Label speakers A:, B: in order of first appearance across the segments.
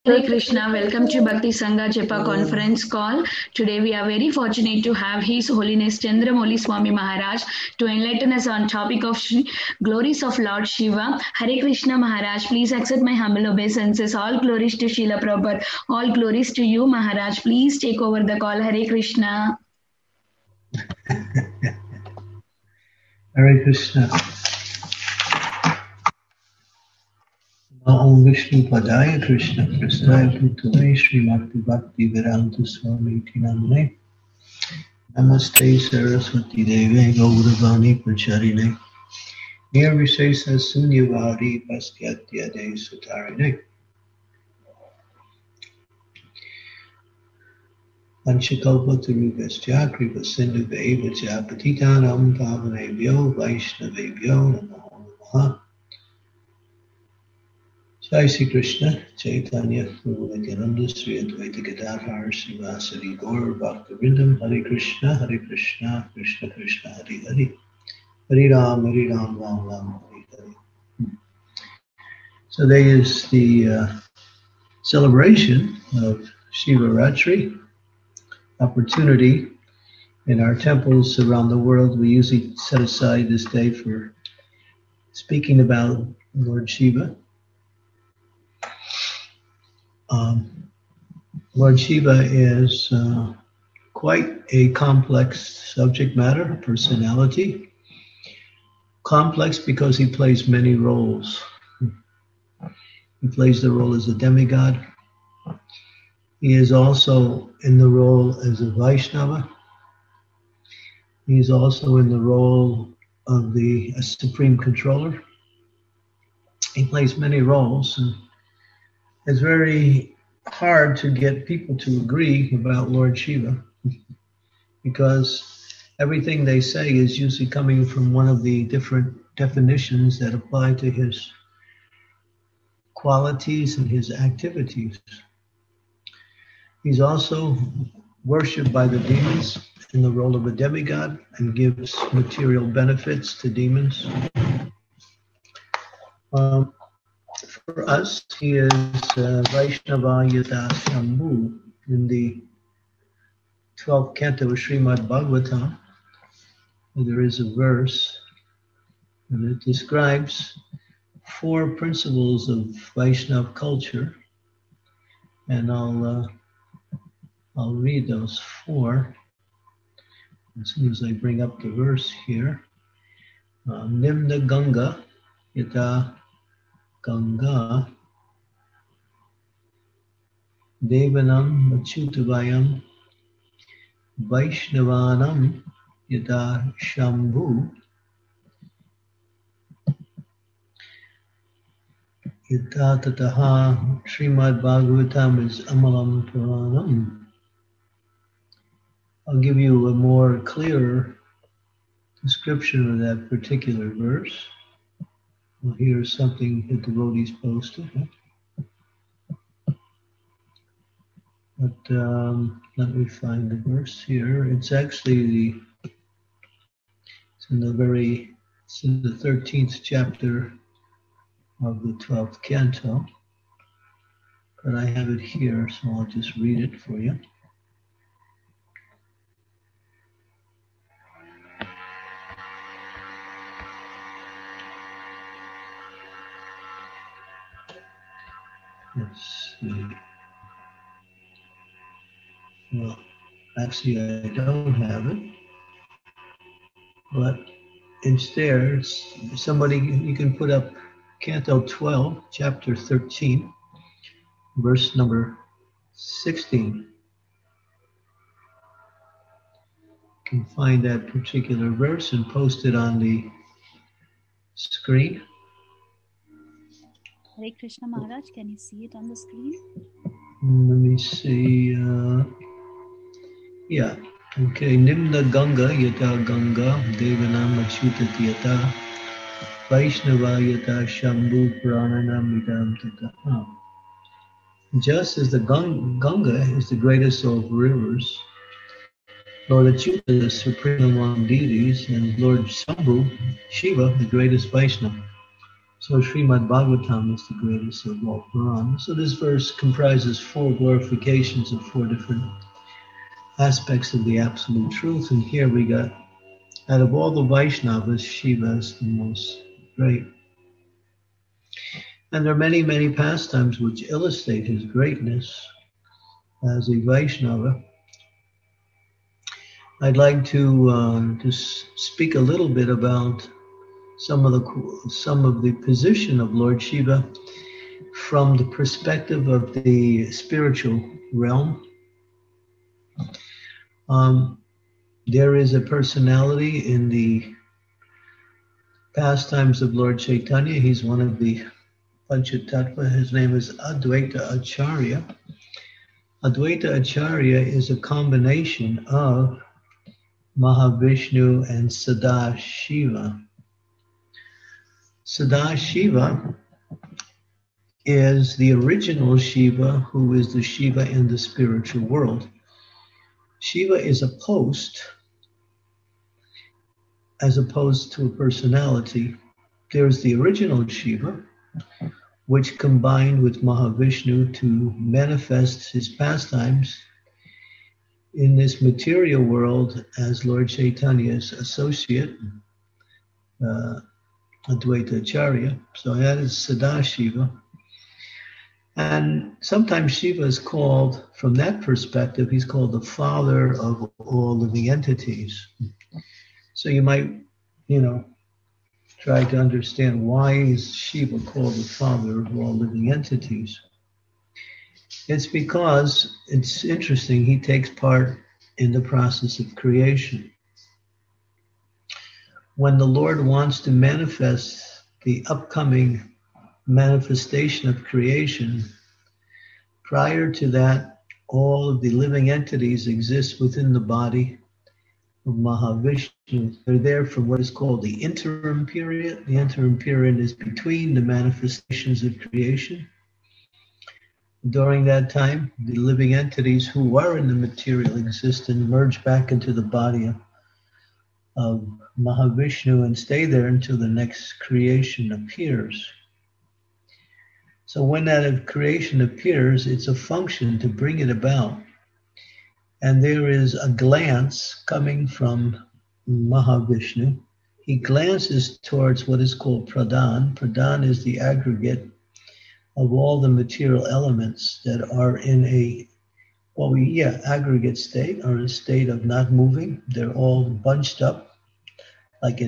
A: Hare Krishna, welcome to Bhakti Sangha Jepa conference call. Today we are very fortunate to have His Holiness Chandramouli Swami Maharaj to enlighten us on topic of glories of Lord Shiva. Hare Krishna Maharaj, please accept my humble obeisances. All glories to Srila Prabhupada. All glories to you Maharaj. Please take over the call. Hare Krishna.
B: Hare Krishna. Om Vishnu Padaya Krishna Prasthaya Bhutale Srimati Bhakti Vedanta Swami Tinamane Namaste Saraswati Deve Gauravani Pracharine Nirvishesa Sunyavari Paskatya De Sutarine Panchakalpatarubhascha Kripa Sindhuve Vajapatitanam Pavanebhyo Vaishnavebhyo Namo Namaha. Jai Sri Krishna, Chaitanya, Prabhu Nityananda, Sri Advaita Gadadhar, Srivasadi Gaur, Bhaktivinoda, Hare Krishna, Krishna Krishna, Hare Hare, Hare Ram, Ram Ram, Hare Hare. So today is the celebration of Shiva Ratri, opportunity in our temples around the world. We usually set aside this day for speaking about Lord Shiva. Lord Shiva is quite a complex subject matter, personality. Complex because he plays many roles. He plays the role as a demigod. He is also in the role as a Vaishnava. He is also in the role of the Supreme Controller. He plays many roles, and it's very hard to get people to agree about Lord Shiva because everything they say is usually coming from one of the different definitions that apply to his qualities and his activities. He's also worshipped by the demons in the role of a demigod and gives material benefits to demons. For us, he is Vaishnava Yata Shambhu. In the 12th canto of Srimad Bhagavatam, there is a verse and it describes 4 principles of Vaishnava culture, and I'll read those 4 as soon as I bring up the verse here. Nimna Ganga Yata Ganga Devanam Achyutavayam Vaishnavanam Yata Shambhu Yata Tataha. Srimad Bhagavatam is Amalam Puranam. I'll give you a more clear description of that particular verse. Well, here's something the devotees posted. But let me find the verse here. It's actually it's in the 13th chapter of the 12th canto. But I have it here, so I'll just read it for you. Let's see. Well, actually, I don't have it. But instead, somebody, you can put up Canto 12, Chapter 13, verse number 16. You can find that particular verse and post it on the screen.
C: Hare Krishna Maharaj, can you see it on the screen?
B: Let me see. Yeah. Okay. Nimna Ganga Yata Ganga Devanam Achyutati Yata Vaishnava Yata Shambhu Prananam Vidam Tataha. Just as the Ganga is the greatest of rivers, Lord Achyuta is the supreme among deities, and Lord Shambhu, Shiva, the greatest Vaishnava. So Srimad Bhagavatam is the greatest of all Puranas. So this verse comprises 4 glorifications of 4 different aspects of the absolute truth. And here we got, out of all the Vaishnavas, Shiva is the most great. And there are many, many pastimes which illustrate his greatness as a Vaishnava. I'd like to just speak a little bit about some of the position of Lord Shiva from the perspective of the spiritual realm. There is a personality in the pastimes of Lord Chaitanya. He's one of the Panchatattva. His name is Advaita Acharya. Advaita Acharya is a combination of Mahavishnu and Sadashiva. Sadashiva is the original Shiva, who is the Shiva in the spiritual world. Shiva is a post as opposed to a personality. There's the original Shiva, which combined with Mahavishnu to manifest his pastimes in this material world as Lord Chaitanya's associate, Advaita Acharya. So that is Sadashiva. And sometimes Shiva is called, from that perspective, he's called the father of all living entities. So you might, try to understand, why is Shiva called the father of all living entities? It's because, it's interesting, he takes part in the process of creation. When the Lord wants to manifest the upcoming manifestation of creation, prior to that, all of the living entities exist within the body of Mahavishnu. They're there for what is called the interim period. The interim period is between the manifestations of creation. During that time, the living entities who are in the material existence merge back into the body of Mahavishnu and stay there until the next creation appears. So when that creation appears, it's a function to bring it about. And there is a glance coming from Mahavishnu. He glances towards what is called Pradhan. Pradhan is the aggregate of all the material elements that are in aggregate state, or a state of not moving. They're all bunched up like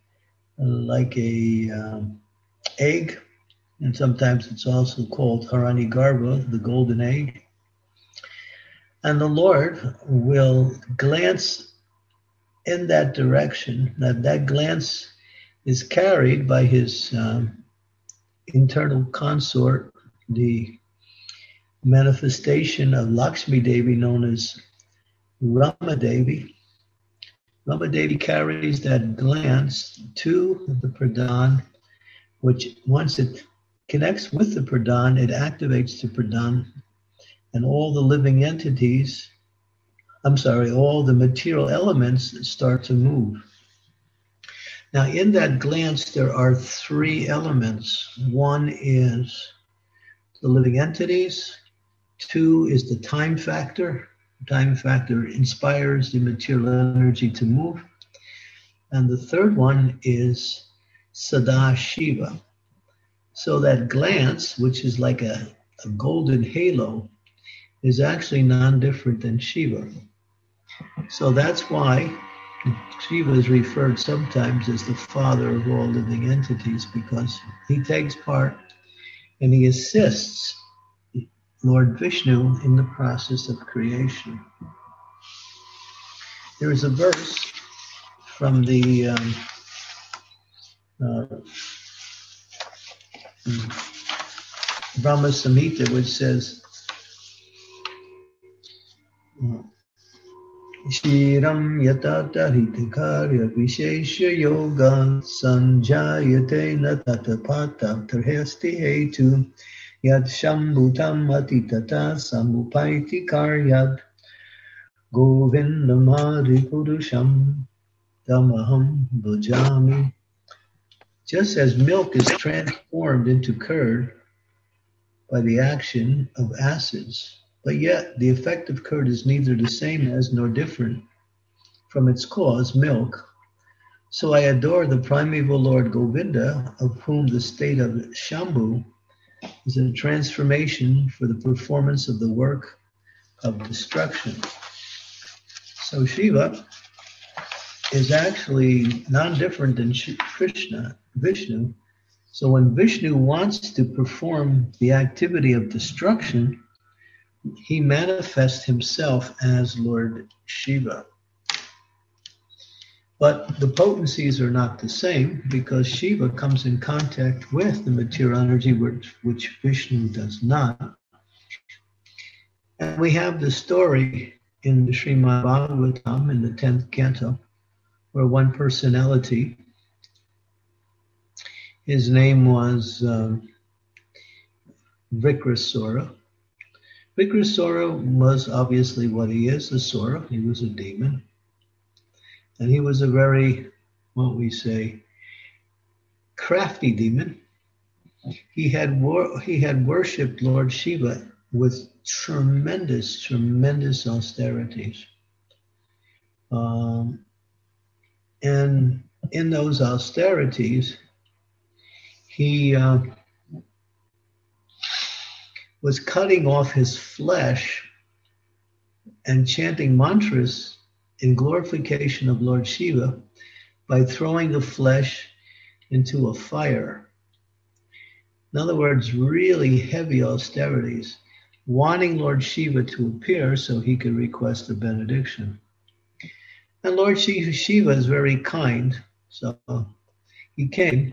B: a egg. And sometimes it's also called Hiranyagarbha, the golden egg. And the Lord will glance in that direction. That glance is carried by his internal consort, the manifestation of Lakshmi Devi known as Rama Devi. Rama Devi carries that glance to the Pradhan, which once it connects with the Pradhan, it activates the Pradhan, and all the living entities, all the material elements start to move. Now, in that glance, there are 3 elements. 1 is the living entities. 2 is the time factor. Time factor inspires the material energy to move. And the 3rd one is Sadashiva. So that glance, which is like a golden halo, is actually non-different than Shiva. So that's why Shiva is referred sometimes as the father of all living entities, because he takes part and he assists Lord Vishnu in the process of creation. There is a verse from the Brahma Samhita which says, Shiram yatata hitakarya vishesha yoga sanjayate natatapata tarhasti hetu yad shambhutam atitata samupaiti karyat govindamadi purusham tamaham bhajami. Just as milk is transformed into curd by the action of acids, but yet the effect of curd is neither the same as nor different from its cause, milk. So I adore the primeval Lord Govinda, of whom the state of Shambhu is a transformation for the performance of the work of destruction. So Shiva is actually non-different than Vishnu. So when Vishnu wants to perform the activity of destruction, he manifests himself as Lord Shiva. But the potencies are not the same, because Shiva comes in contact with the material energy, which Vishnu does not. And we have the story in the Srimad Bhagavatam in the 10th canto, where one personality, his name was Vikrasura. Vikrasura was obviously what he is, a Sura. He was a demon. And he was a very, what we say, crafty demon. He had worshipped Lord Shiva with tremendous austerities. And in those austerities, he was cutting off his flesh and chanting mantras in glorification of Lord Shiva by throwing the flesh into a fire. In other words, really heavy austerities, wanting Lord Shiva to appear so he could request a benediction. And Lord Shiva is very kind, so he came,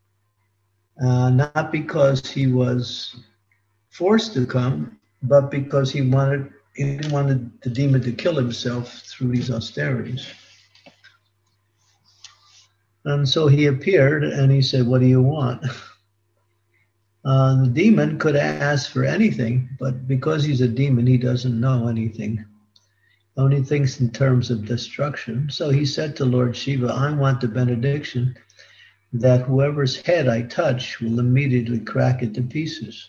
B: not because he was forced to come, but because he didn't want the demon to kill himself through these austerities. And so he appeared and he said, "What do you want?" The demon could ask for anything, but because he's a demon, he doesn't know anything. Only thinks in terms of destruction. So he said to Lord Shiva, "I want the benediction that whoever's head I touch will immediately crack it to pieces."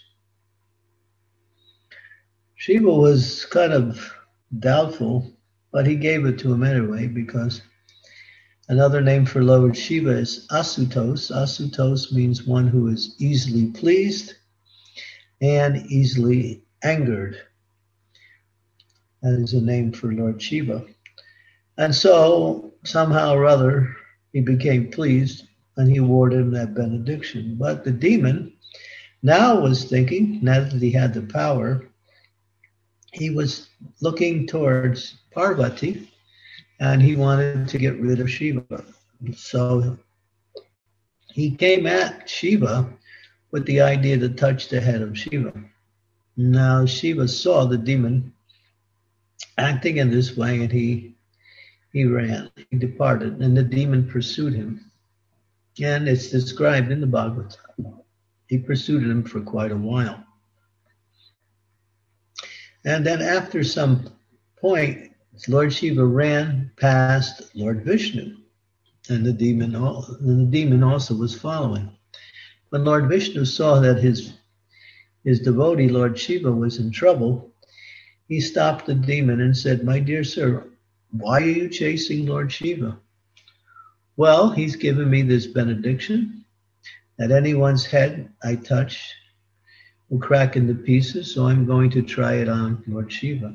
B: Shiva was kind of doubtful, but he gave it to him anyway, because another name for Lord Shiva is Asutos. Asutos means one who is easily pleased and easily angered. That is a name for Lord Shiva. And so somehow or other, he became pleased and he awarded him that benediction. But the demon now was thinking, now that he had the power, he was looking towards Parvati, and he wanted to get rid of Shiva. So he came at Shiva with the idea to touch the head of Shiva. Now Shiva saw the demon acting in this way, and he ran, he departed, and the demon pursued him. And it's described in the Bhagavatam. He pursued him for quite a while. And then after some point, Lord Shiva ran past Lord Vishnu, and the demon also was following. When Lord Vishnu saw that his devotee, Lord Shiva, was in trouble, he stopped the demon and said, "My dear sir, why are you chasing Lord Shiva?" "Well, he's given me this benediction that anyone's head I touch will crack into pieces, so I'm going to try it on Lord Shiva."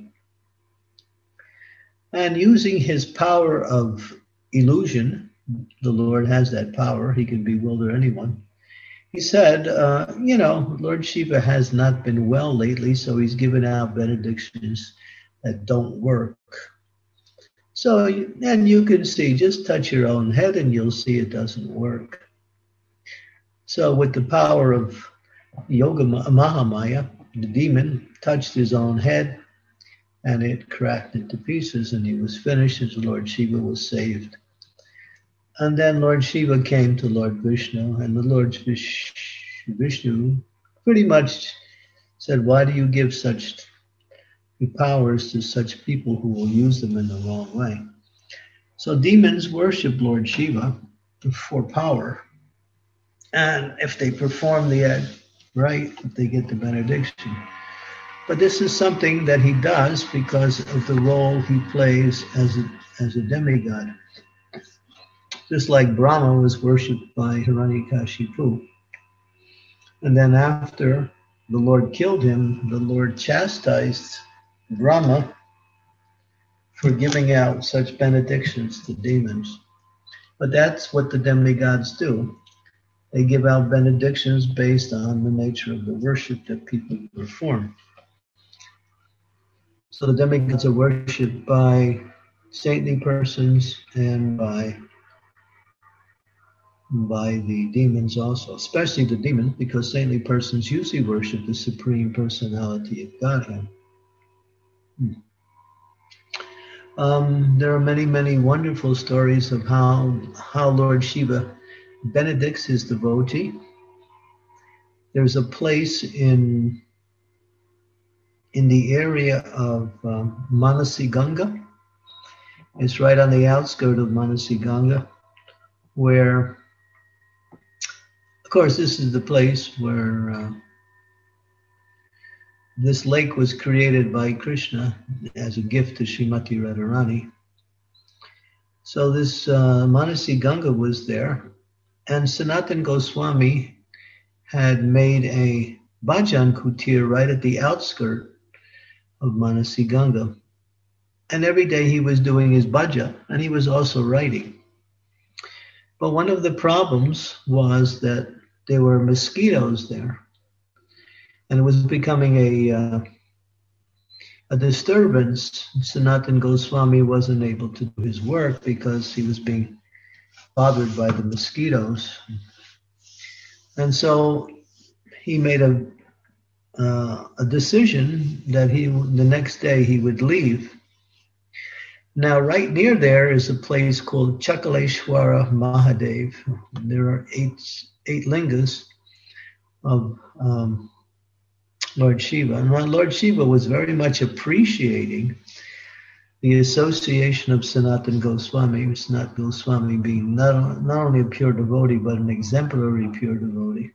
B: And using his power of illusion, the Lord has that power, he can bewilder anyone. He said, Lord Shiva has not been well lately, so he's given out benedictions that don't work. So, and you can see, just touch your own head and you'll see it doesn't work. So with the power of Yoga Mahamaya, the demon touched his own head and it cracked into pieces, and he was finished as Lord Shiva was saved. And then Lord Shiva came to Lord Vishnu, and the Lord Vishnu pretty much said, "Why do you give such powers to such people who will use them in the wrong way?" So demons worship Lord Shiva for power. And if they perform the act right, they get the benediction. But this is something that he does because of the role he plays as a demigod. Just like Brahma was worshipped by Hiranyakashipu. And then after the Lord killed him, the Lord chastised Brahma for giving out such benedictions to demons. But that's what the demigods do. They give out benedictions based on the nature of the worship that people perform. So the demigods are worshipped by saintly persons and by the demons also, especially the demons, because saintly persons usually worship the Supreme Personality of Godhead. There are many, many wonderful stories of how Lord Shiva benedicts his devotee. There's a place in the area of Manasi Ganga. It's right on the outskirts of Manasi Ganga, where, of course, this is the place where this lake was created by Krishna as a gift to Srimati Radharani. So this Manasi Ganga was there, and Sanatana Goswami had made a bhajan kutir right at the outskirts of Manasi Ganga. And every day he was doing his bhajan, and he was also writing. But one of the problems was that there were mosquitoes there. And it was becoming a disturbance. Sanatana Goswami wasn't able to do his work because he was being bothered by the mosquitoes. And so he made a decision that the next day he would leave. Now, right near there is a place called Chakaleshwara Mahadev. There are eight lingas of Lord Shiva. And Lord Shiva was very much appreciating the association of Sanatana Goswami, Sanatana Goswami being not only a pure devotee, but an exemplary pure devotee.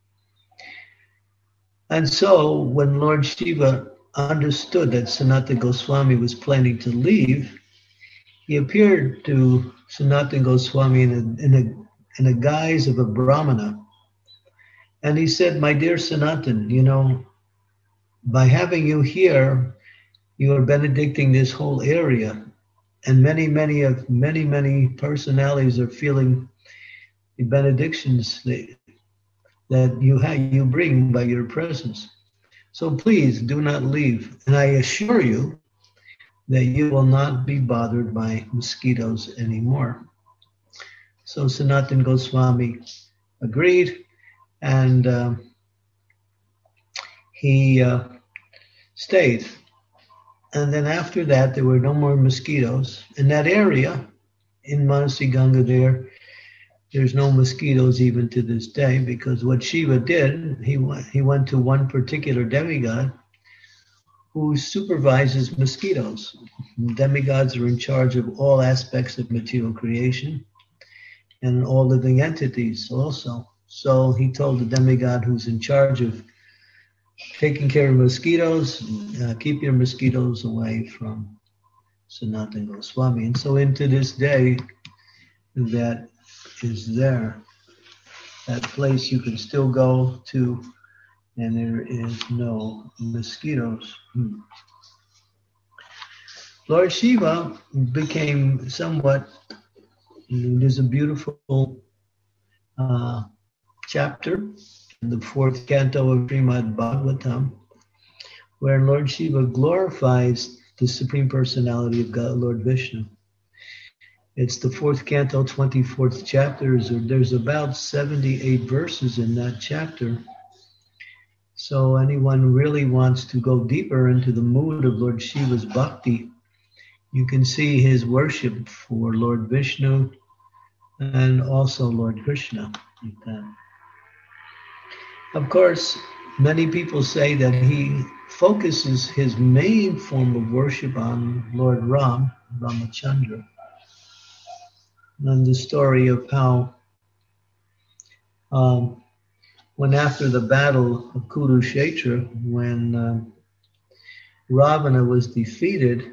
B: And so when Lord Shiva understood that Sanatana Goswami was planning to leave, he appeared to Sanatana Goswami in a guise of a Brahmana. And he said, "My dear Sanatana, by having you here, you are benedicting this whole area. And many personalities are feeling the benedictions that you bring by your presence. So please do not leave. And I assure you that you will not be bothered by mosquitoes anymore." So Sanatana Goswami agreed, and he stayed. And then after that, there were no more mosquitoes. In that area, in Manasi Ganga there's no mosquitoes even to this day, because what Shiva did, he went to one particular demigod who supervises mosquitoes. Demigods are in charge of all aspects of material creation and all living entities also. So he told the demigod who's in charge of taking care of mosquitoes, keep your mosquitoes away from Sanatana Goswami. And so into this day, that is there. That place you can still go to, and there is no mosquitoes. Lord Shiva became somewhat, there's a beautiful chapter in the 4th canto of Srimad Bhagavatam, where Lord Shiva glorifies the Supreme Personality of God, Lord Vishnu. It's the 4th canto, 24th chapter. There's about 78 verses in that chapter. So anyone really wants to go deeper into the mood of Lord Shiva's bhakti, you can see his worship for Lord Vishnu and also Lord Krishna. Like that. Of course, many people say that he focuses his main form of worship on Lord Ram, Ramachandra. And the story of how when after the battle of Kurukshetra, when Ravana was defeated,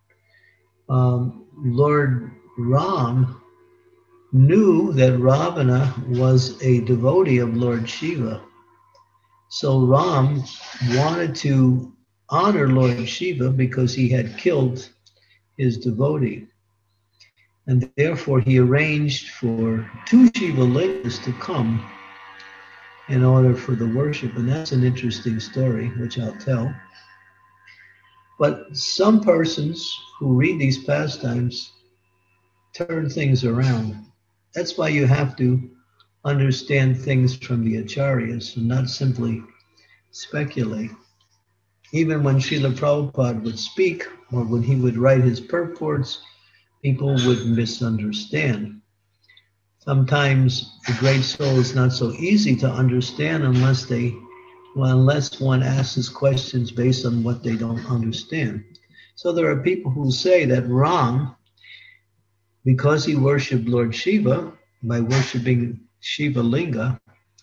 B: Lord Ram knew that Ravana was a devotee of Lord Shiva. So Ram wanted to honor Lord Shiva because he had killed his devotee. And therefore he arranged for 2 Shiva lingas to come in order for the worship. And that's an interesting story, which I'll tell. But some persons who read these pastimes turn things around. That's why you have to understand things from the acharyas and not simply speculate. Even when Srila Prabhupada would speak or when he would write his purports, people would misunderstand. Sometimes the great soul is not so easy to understand unless one asks questions based on what they don't understand. So there are people who say that Ram, because he worshipped Lord Shiva, by worshipping Shiva Linga,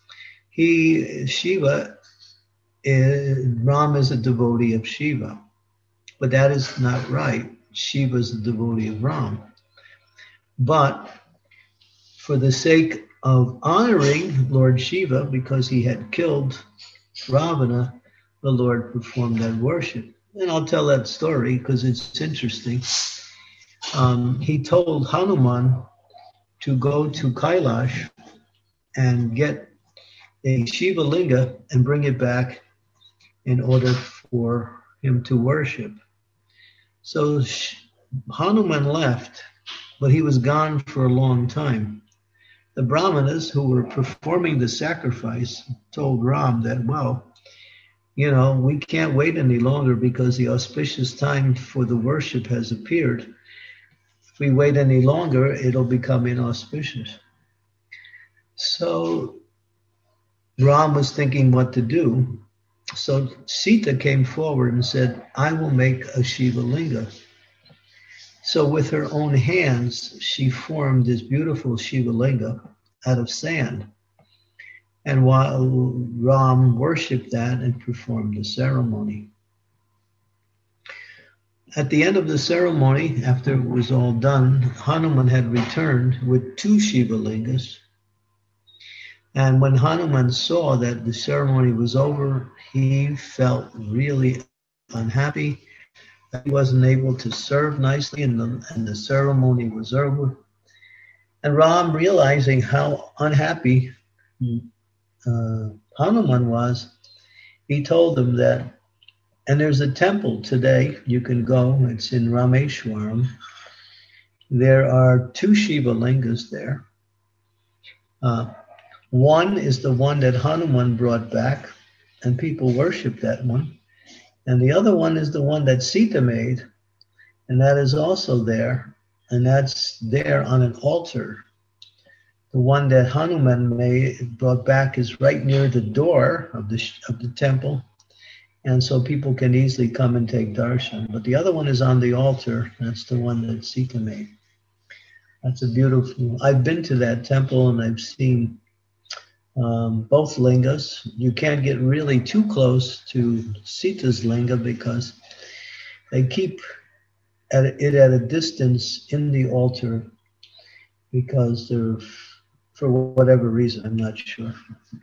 B: Ram is a devotee of Shiva. But that is not right. Shiva is a devotee of Ram. But for the sake of honoring Lord Shiva, because he had killed Ravana, the Lord performed that worship. And I'll tell that story because it's interesting. He told Hanuman to go to Kailash and get a Shiva Linga and bring it back in order for him to worship. So Hanuman left, but he was gone for a long time. The Brahmanas who were performing the sacrifice told Ram that, well, we can't wait any longer because the auspicious time for the worship has appeared. If we wait any longer, it'll become inauspicious. So Ram was thinking what to do. So Sita came forward and said, I will make a Shiva Linga. So with her own hands, she formed this beautiful Shiva Linga out of sand. And while Ram worshipped that and performed the ceremony. At the end of the ceremony, after it was all done, Hanuman had returned with 2 Shiva Lingas. And when Hanuman saw that the ceremony was over, he felt really unhappy. He wasn't able to serve nicely, and the ceremony was over. And Ram, realizing how unhappy Hanuman was, he told him that, and there's a temple today, you can go, it's in Rameshwaram. There are 2 Shiva Lingas there. One is the one that Hanuman brought back, and people worship that one. And the other one is the one that Sita made, and that is also there, and that's there on an altar. The one that Hanuman brought back is right near the door of the temple, and so people can easily come and take darshan. But the other one is on the altar. That's the one that Sita made. That's a beautiful. I've been to that temple and I've seen both lingas. You can't get really too close to Sita's linga because they keep it at a distance in the altar because they're, for whatever reason, I'm not sure.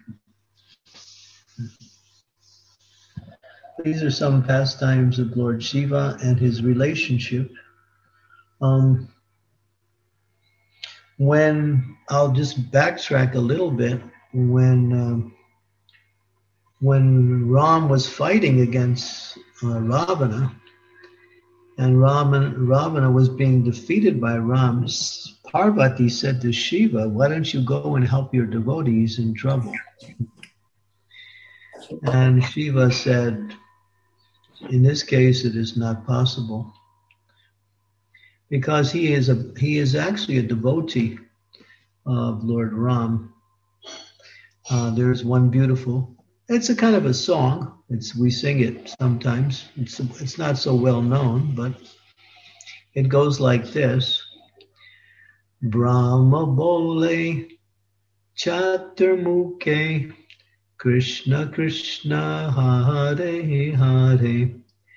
B: These are some pastimes of Lord Shiva and his relationship. When I'll just backtrack a little bit, when Ram was fighting against Ravana, and Ravana was being defeated by Ram, Parvati said to Shiva, why don't you go and help your devotees in trouble? And Shiva said, in this case, it is not possible. Because he is actually a devotee of Lord Ram. There's one beautiful, it's a kind of a song. We sing it sometimes. It's not so well known, but it goes like this. Brahma bole, Chaturmukhe Krishna Krishna Hare Hare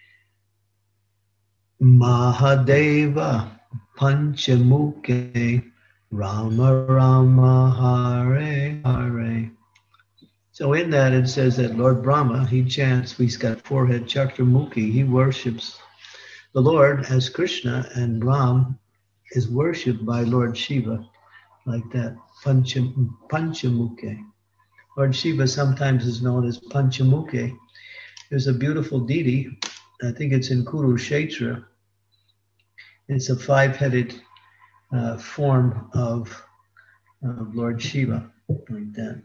B: Mahadeva Panchamukhe Rama Rama Hare Hare. So in that it says that Lord Brahma, he chants, he's got forehead Chaturmukhi, he worships the Lord as Krishna, and Ram is worshipped by Lord Shiva like that, Panchamukhe. Lord Shiva sometimes is known as Panchamukhe. There's a beautiful deity, I think it's in Kurukshetra. It's a five-headed form of Lord Shiva, like that.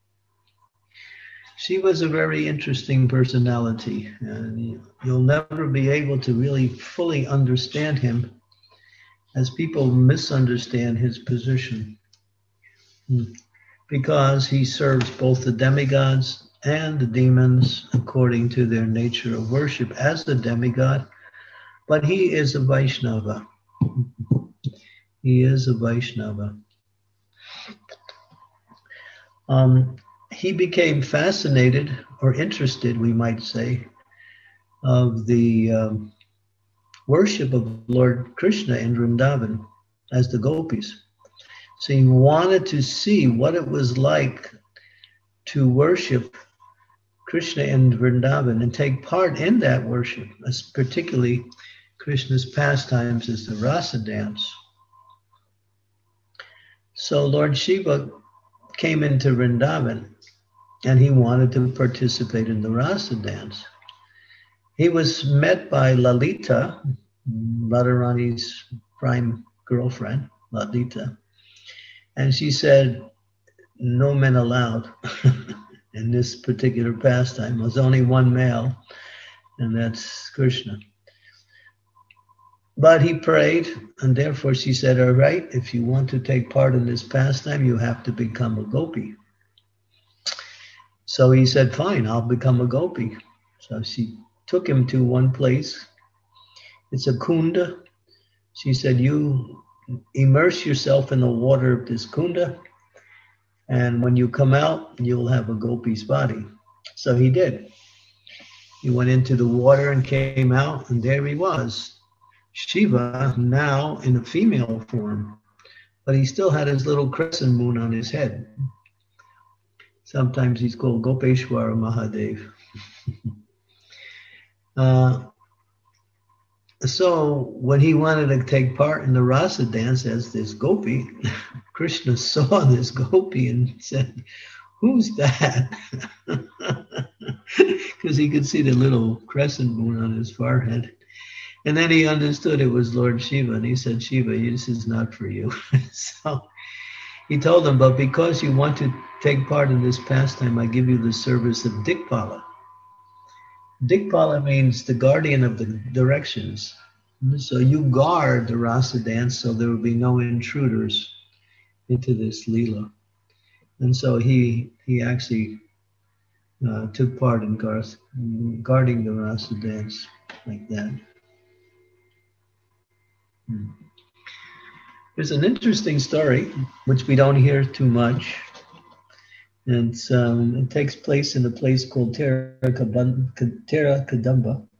B: Shiva's a very interesting personality, and you'll never be able to really fully understand him, as people misunderstand his position, because he serves both the demigods and the demons according to their nature of worship as a demigod, but he is a Vaishnava. He is a Vaishnava. He became fascinated or interested, we might say, of the worship of Lord Krishna in Vrindavan as the gopis. So he wanted to see what it was like to worship Krishna in Vrindavan and take part in that worship, as particularly Krishna's pastimes as the rasa dance. So Lord Shiva came into Vrindavan and he wanted to participate in the rasa dance. He was met by Lalita, Radharani's prime girlfriend, Lalita, and she said, no men allowed in this particular pastime. There's only one male, and that's Krishna. But he prayed, and therefore she said, all right, if you want to take part in this pastime, you have to become a gopi. So he said, fine, I'll become a gopi. So she took him to one place. It's a kunda. She said, you immerse yourself in the water of this kunda, and when you come out, you'll have a gopi's body. So he did. He went into the water and came out, and there he was, Shiva, now in a female form, but he still had his little crescent moon on his head. Sometimes he's called Gopeshwara Mahadev. So when he wanted to take part in the rasa dance as this gopi, Krishna saw this gopi and said, who's that? Because he could see the little crescent moon on his forehead. And then he understood it was Lord Shiva, and he said, Shiva, this is not for you. So he told him, but because you want to take part in this pastime, I give you the service of Dikpala. Dikpala means the guardian of the directions. So you guard the rasa dance so there will be no intruders into this Leela. And so he actually took part in guarding the rasa dance like that. There's an interesting story, which we don't hear too much. And it takes place in a place called Terra Kadamba.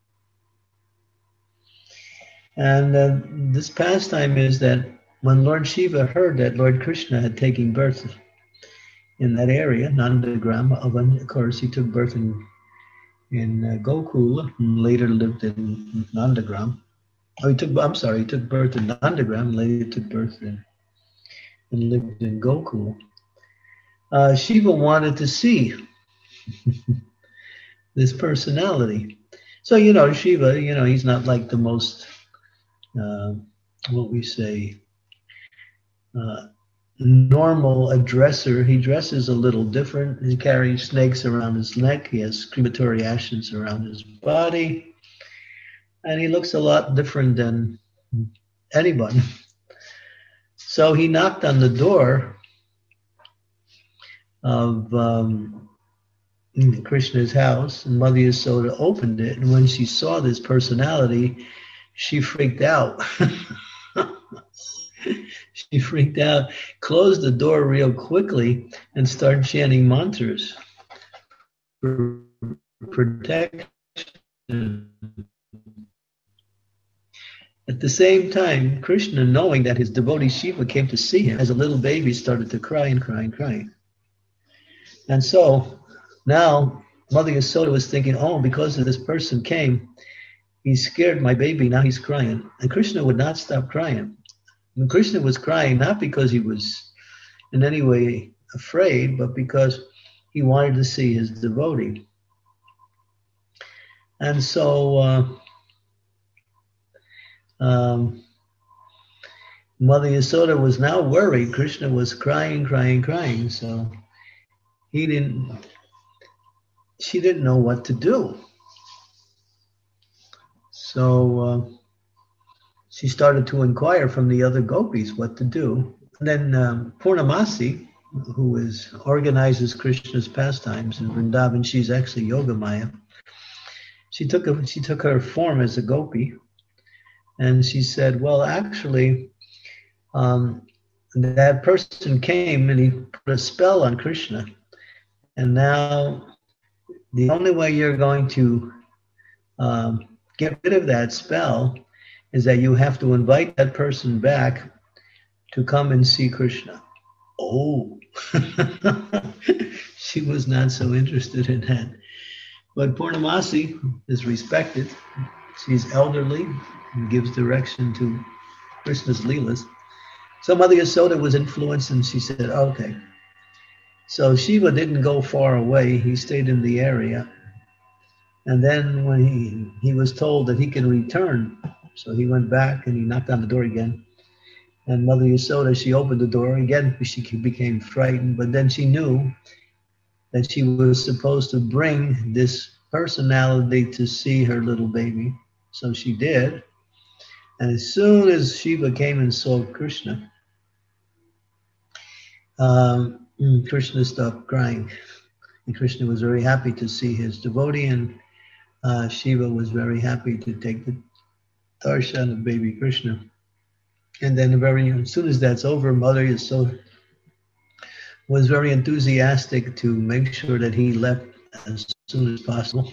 B: And this pastime is that when Lord Shiva heard that Lord Krishna had taken birth in that area, Nandagram, of course he took birth in Gokula and later lived in Nandagram. He took birth in Nandagram and later took birth in and lived in Gokula. Shiva wanted to see this personality. So, Shiva, he's not like the most, normal addresser. He dresses a little different. He carries snakes around his neck. He has crematory ashes around his body. And he looks a lot different than anyone. So he knocked on the door of Krishna's house, and Mother Yasoda opened it, and when she saw this personality, she freaked out. she freaked out, closed the door real quickly, and started chanting mantras for protection. At the same time, Krishna, knowing that his devotee Shiva came to see him as a little baby, started to cry and cry and cry. And so now Mother Yasoda was thinking, oh, because of this person came, he scared my baby, now he's crying. And Krishna would not stop crying. And Krishna was crying not because he was in any way afraid, but because he wanted to see his devotee. And so Mother Yasoda was now worried. Krishna was crying, crying, crying. So she didn't know what to do. So she started to inquire from the other gopis what to do. And then Purnamasi, who organizes Krishna's pastimes in Vrindavan, she's actually Yogamaya. She took her form as a gopi, and she said, well, actually, that person came and he put a spell on Krishna. And now the only way you're going to get rid of that spell is that you have to invite that person back to come and see Krishna. Oh, she was not so interested in that. But Purnamasi is respected. She's elderly and gives direction to Krishna's Leelas. So Mother Yasoda was influenced and she said, okay. So Shiva didn't go far away. He stayed in the area. And then when he was told that he can return, so he went back and he knocked on the door again. And Mother Yasoda, she opened the door. Again, she became frightened, but then she knew that she was supposed to bring this personality to see her little baby. So she did. And as soon as Shiva came and saw Krishna, Krishna stopped crying. And Krishna was very happy to see his devotee, and Shiva was very happy to take the darshan of baby Krishna. And then as soon as that's over, Mother Yasoda was very enthusiastic to make sure that he left as soon as possible.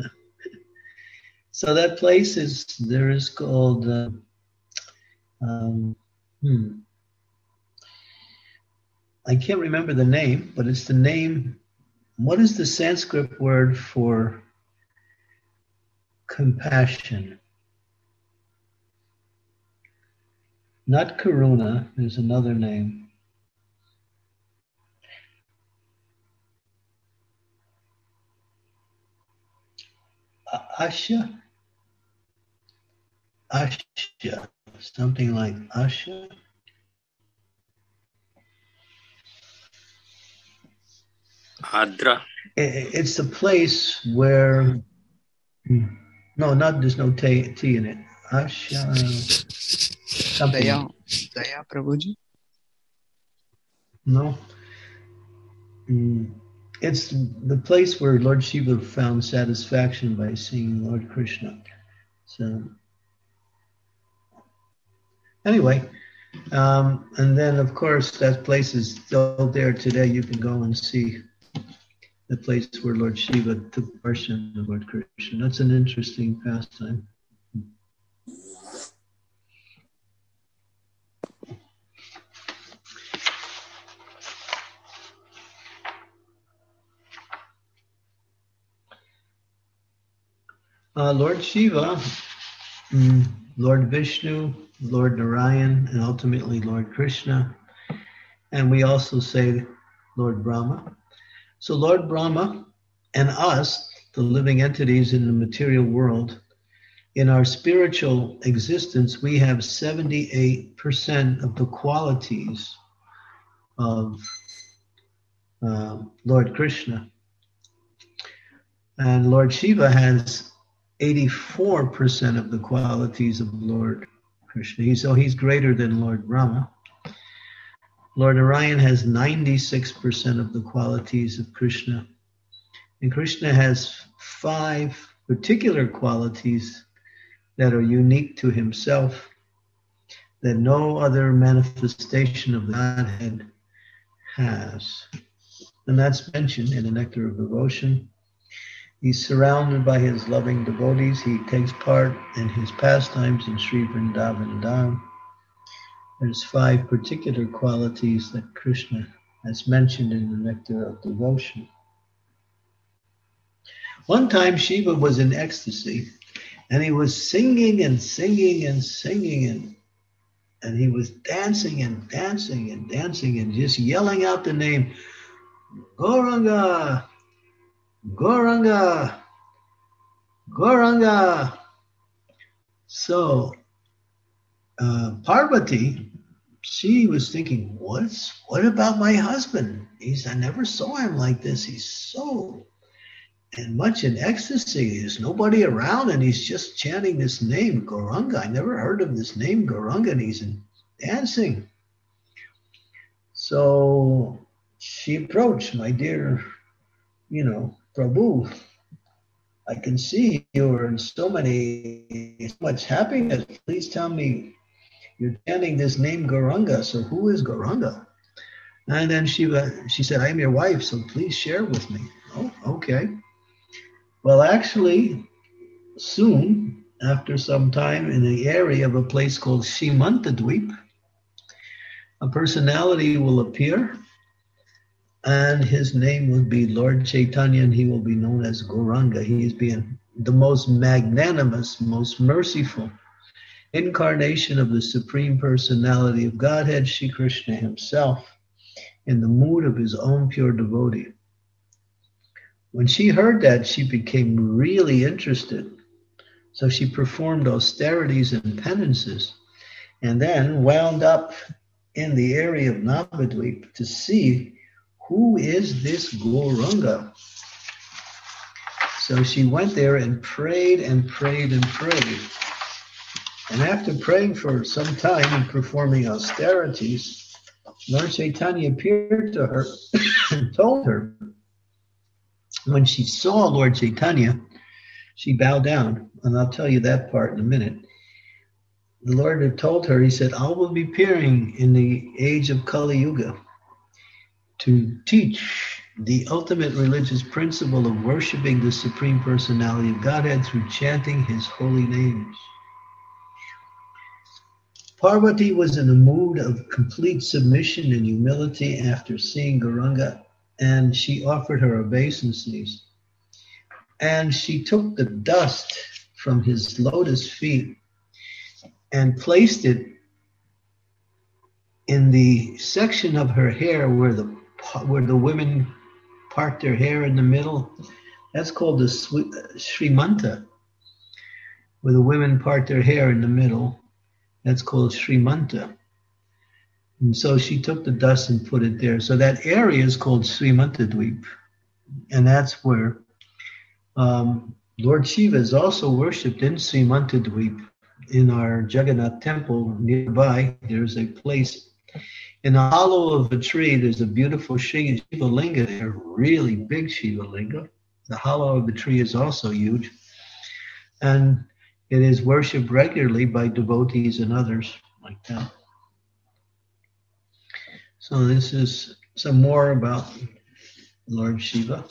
B: So that place is called, I can't remember the name, but it's the name. What is the Sanskrit word for compassion? Not Karuna, there's another name. Asha, something like Asha.
D: Adra.
B: It's a place where, there's no T in it. Asha.
E: Daya Prabhuji?
B: No. It's the place where Lord Shiva found satisfaction by seeing Lord Krishna. So, anyway, and then of course that place is still there today. You can go and see the place where Lord Shiva took darshan of Lord Krishna. That's an interesting pastime. Lord Shiva, Lord Vishnu, Lord Narayan, and ultimately Lord Krishna. And we also say Lord Brahma. So Lord Brahma and us, the living entities in the material world, in our spiritual existence, we have 78% of the qualities of Lord Krishna. And Lord Shiva has 84% of the qualities of Lord Krishna. So he's greater than Lord Brahma. Lord Narayan has 96% of the qualities of Krishna. And Krishna has 5 particular qualities that are unique to himself. that no other manifestation of the Godhead has. And that's mentioned in the Nectar of Devotion. He's surrounded by his loving devotees. He takes part in his pastimes in Sri Vrindavan Dham. There's 5 particular qualities that Krishna has mentioned in the Nectar of Devotion. One time Shiva was in ecstasy, and he was singing and singing and singing, and he was dancing and dancing and dancing and just yelling out the name, Gauranga, Gauranga, Gauranga. So Parvati, she was thinking, what about my husband? I never saw him like this. He's so and much in ecstasy. There's nobody around, and he's just chanting this name, Gauranga. I never heard of this name, Gauranga, and he's dancing. So she approached, my dear, Prabhu, I can see you're in so much happiness. Please tell me, you're chanting this name Gauranga, so who is Gauranga? And then she said, I'm your wife, so please share with me. Oh, okay. Well, actually, soon, after some time, in the area of a place called Shimantadweep, a personality will appear, and his name will be Lord Chaitanya, and he will be known as Gauranga. He is being the most magnanimous, most merciful incarnation of the Supreme Personality of Godhead, Shri Krishna himself, in the mood of his own pure devotee. When she heard that, she became really interested. So she performed austerities and penances, and then wound up in the area of Navadvip to see who is this Gauranga. So she went there and prayed and prayed and prayed. And after praying for some time and performing austerities, Lord Chaitanya appeared to her and told her, when she saw Lord Chaitanya, she bowed down, and I'll tell you that part in a minute. The Lord had told her, he said, I will be appearing in the age of Kali Yuga to teach the ultimate religious principle of worshiping the Supreme Personality of Godhead through chanting his holy names. Parvati was in a mood of complete submission and humility after seeing Gauranga, and she offered her obeisances. And she took the dust from his lotus feet and placed it in the section of her hair where the women part their hair in the middle. That's called the Srimanta, where the women part their hair in the middle. That's called Srimanta. And so she took the dust and put it there. So that area is called Srimantadweep. And that's where Lord Shiva is also worshipped in Srimantadweep. In our Jagannath temple nearby, there's a place in the hollow of a tree. There's a beautiful Shiva Linga there, really big Shiva Linga. The hollow of the tree is also huge. And it is worshipped regularly by devotees and others like that. So this is some more about Lord Shiva.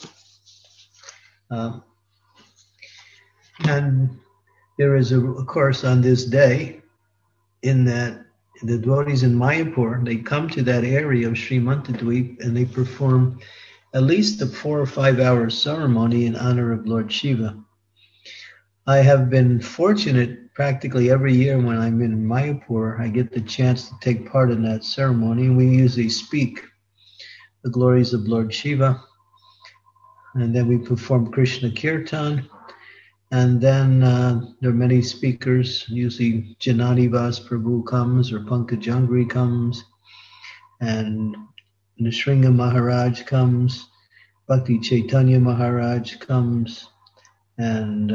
B: And there is, of course, on this day, in that the devotees in Mayapur, they come to that area of Srimantadweep and they perform at least a 4 or 5 hour ceremony in honor of Lord Shiva. I have been fortunate practically every year when I'm in Mayapur, I get the chance to take part in that ceremony. We usually speak the glories of Lord Shiva, and then we perform Krishna Kirtan. And then there are many speakers. Usually Jananivas Prabhu comes, or Pankajangri comes, and Nrsimha Maharaj comes, Bhakti Chaitanya Maharaj comes, and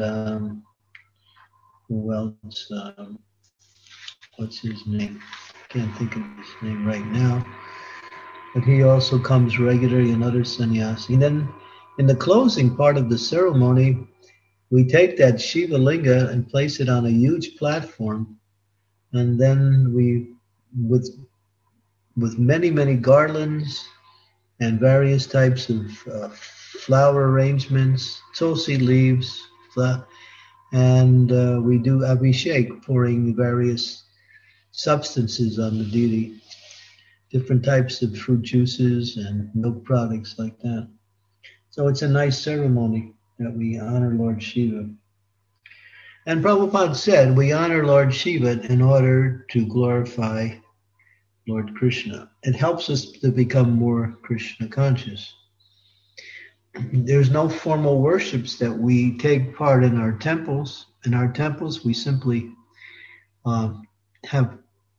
B: who else? What's his name? Can't think of his name right now. But he also comes regularly, and other sannyasi. And then in the closing part of the ceremony, we take that Shiva Linga and place it on a huge platform And then we, with many garlands and various types of flower arrangements, tulsi leaves, and we do abhishek, pouring various substances on the deity, different types of fruit juices and milk products like that. So it's a nice ceremony that we honor Lord Shiva. And Prabhupada said we honor Lord Shiva in order to glorify Lord Krishna. It helps us to become more Krishna conscious. There's no formal worships that we take part in our temples. In our temples, we simply have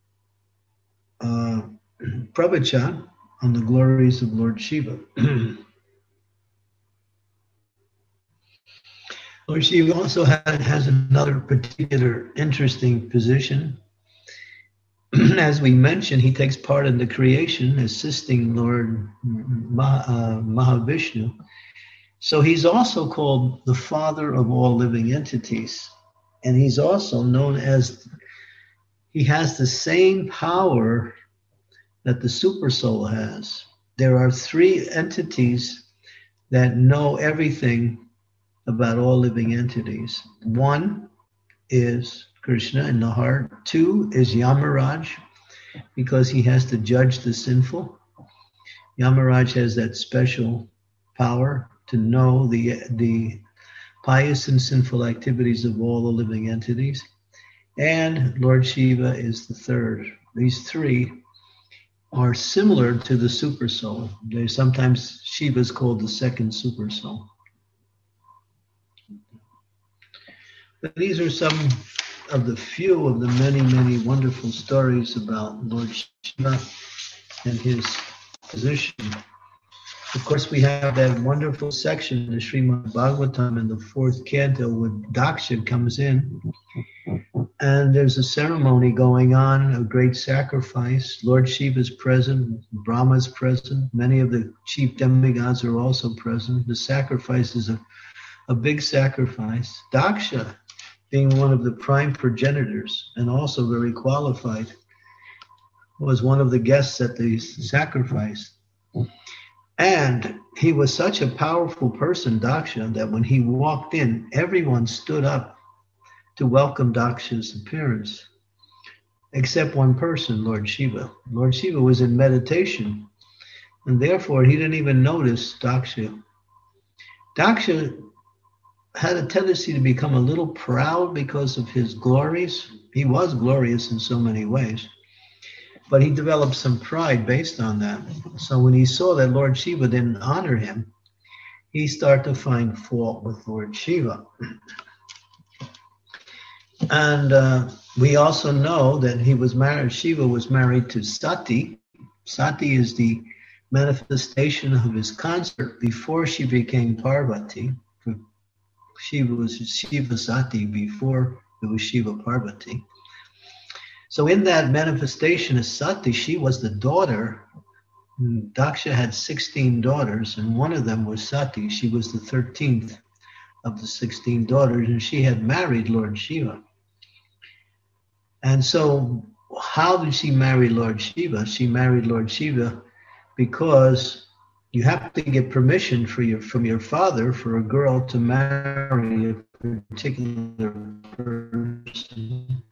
B: pravachan on the glories of Lord Shiva. Lord Shiva also has another particular interesting position. As we mentioned, he takes part in the creation, assisting Lord Mahavishnu. So he's also called the father of all living entities. And he's also known as, he has the same power that the super soul has. There are three entities that know everything about all living entities. One is Krishna in the heart. Two is Yamaraj, because he has to judge the sinful. Yamaraj has that special power to know the pious and sinful activities of all the living entities. And Lord Shiva is the third. These three are similar to the super soul. Sometimes Shiva is called the second super soul. But these are some of the few of the many wonderful stories about Lord Shiva and his position. Of course, we have that wonderful section in the Srimad Bhagavatam in the 4th canto where Daksha comes in, and there's a ceremony going on, a great sacrifice. Lord Shiva is present, Brahma is present, many of the chief demigods are also present. The sacrifice is a big sacrifice. Daksha, being one of the prime progenitors and also very qualified, was one of the guests at the sacrifice. And he was such a powerful person, Daksha, that when he walked in, everyone stood up to welcome Daksha's appearance, except one person, Lord Shiva. Lord Shiva was in meditation, and therefore he didn't even notice Daksha. Daksha had a tendency to become a little proud because of his glories. He was glorious in so many ways, but he developed some pride based on that. So when he saw that Lord Shiva didn't honor him, he started to find fault with Lord Shiva. And we also know that Shiva was married to Sati. Sati is the manifestation of his consort before she became Parvati. Shiva was Shiva Sati before it was Shiva Parvati. So in that manifestation of Sati, she was the daughter. Daksha had 16 daughters, and one of them was Sati. She was the 13th of the 16 daughters, and she had married Lord Shiva. And so how did she marry Lord Shiva? She married Lord Shiva because you have to get permission from your father for a girl to marry a particular person.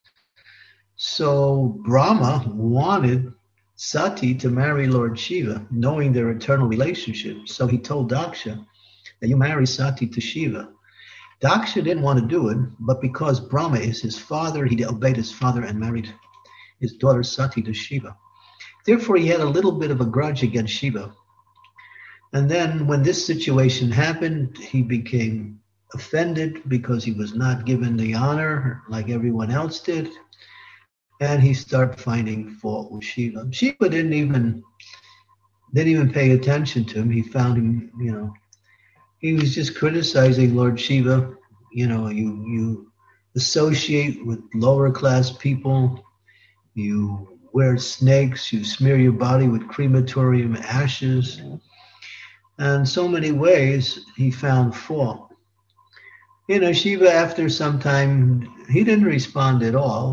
B: So Brahma wanted Sati to marry Lord Shiva, knowing their eternal relationship. So he told Daksha that you marry Sati to Shiva. Daksha didn't want to do it, but because Brahma is his father, he obeyed his father and married his daughter Sati to Shiva. Therefore, he had a little bit of a grudge against Shiva. And then when this situation happened, he became offended because he was not given the honor like everyone else did. And he started finding fault with Shiva. Shiva didn't even pay attention to him. He found him, he was just criticizing Lord Shiva. You associate with lower class people, you wear snakes, you smear your body with crematorium ashes. And so many ways he found fault. Shiva, after some time, he didn't respond at all.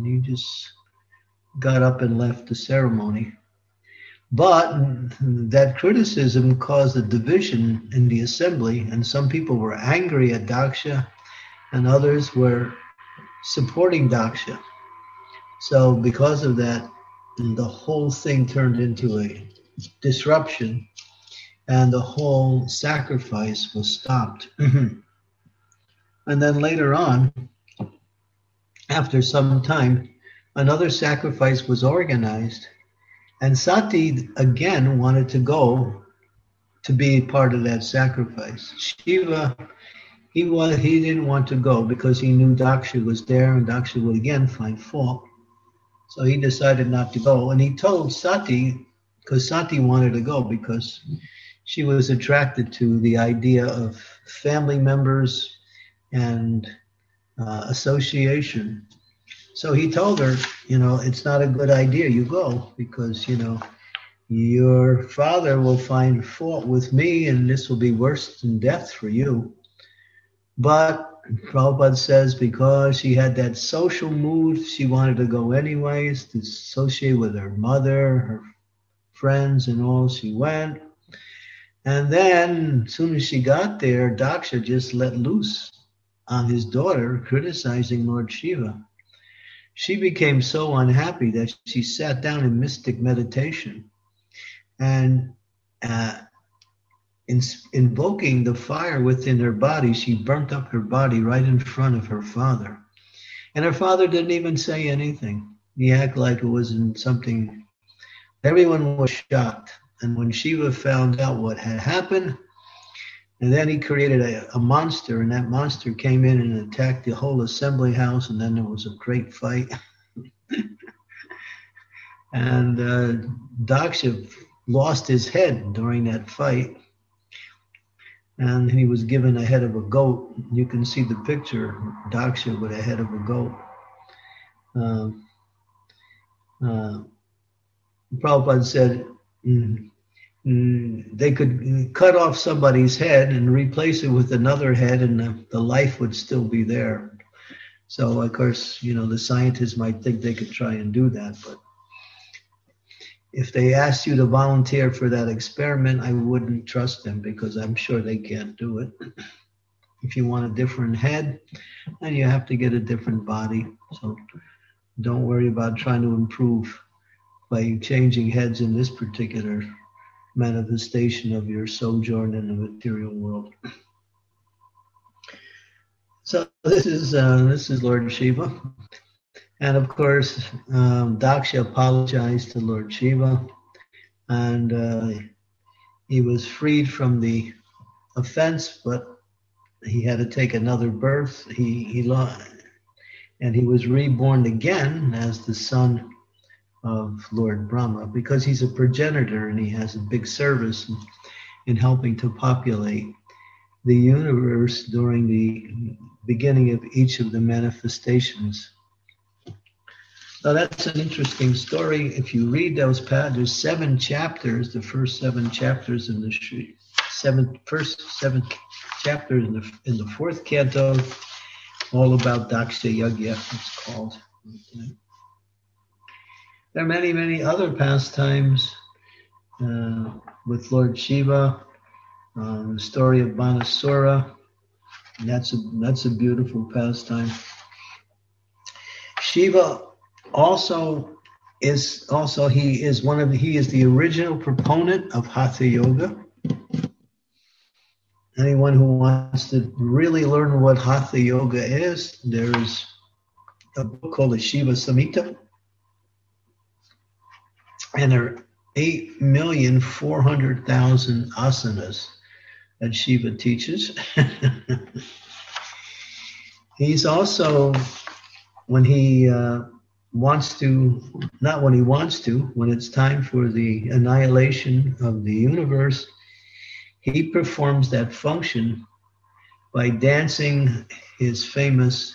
B: he just got up and left the ceremony. But that criticism caused a division in the assembly, and some people were angry at Daksha, and others were supporting Daksha. So because of that, the whole thing turned into a disruption, and the whole sacrifice was stopped. And then later on, after some time, another sacrifice was organized, and Sati again wanted to go to be part of that sacrifice. Shiva, he didn't want to go because he knew Daksha was there, and Daksha would again find fault. So he decided not to go, and he told Sati, because Sati wanted to go because she was attracted to the idea of family members and association. So he told her, it's not a good idea you go because, your father will find fault with me and this will be worse than death for you. But Prabhupada says because she had that social mood, she wanted to go anyways to associate with her mother, her friends and all. She went. And then as soon as she got there, Daksha just let loose on his daughter, criticizing Lord Shiva. She became so unhappy that she sat down in mystic meditation and invoking the fire within her body, she burnt up her body right in front of her father. And her father didn't even say anything. He acted like it wasn't something. Everyone was shocked. And when Shiva found out what had happened, and then he created a monster, and that monster came in and attacked the whole assembly house, and then there was a great fight. And Daksha lost his head during that fight, and he was given a head of a goat. You can see the picture, Daksha with a head of a goat. Prabhupada said, they could cut off somebody's head and replace it with another head, and the life would still be there. So, of course, the scientists might think they could try and do that, but if they asked you to volunteer for that experiment, I wouldn't trust them because I'm sure they can't do it. If you want a different head, then you have to get a different body. So don't worry about trying to improve by changing heads in this particular manifestation of your sojourn in the material world. So this is Lord Shiva, and of course Daksha apologized to Lord Shiva, and he was freed from the offense, but he had to take another birth. He was reborn again as the son of Lord Brahma, because he's a progenitor and he has a big service in helping to populate the universe during the beginning of each of the manifestations. So that's an interesting story. If you read those there's 7 chapters, the first 7 chapters in the first 7 chapters in the 4th canto, all about Daksha Yagya, it's called. Okay. There are many, many other pastimes with Lord Shiva. The story of Banasura, that's a beautiful pastime. Shiva he is the original proponent of Hatha Yoga. Anyone who wants to really learn what Hatha Yoga is, there is a book called the Shiva Samhita. And there are 8,400,000 asanas that Shiva teaches. He's also, when it's time for the annihilation of the universe, he performs that function by dancing his famous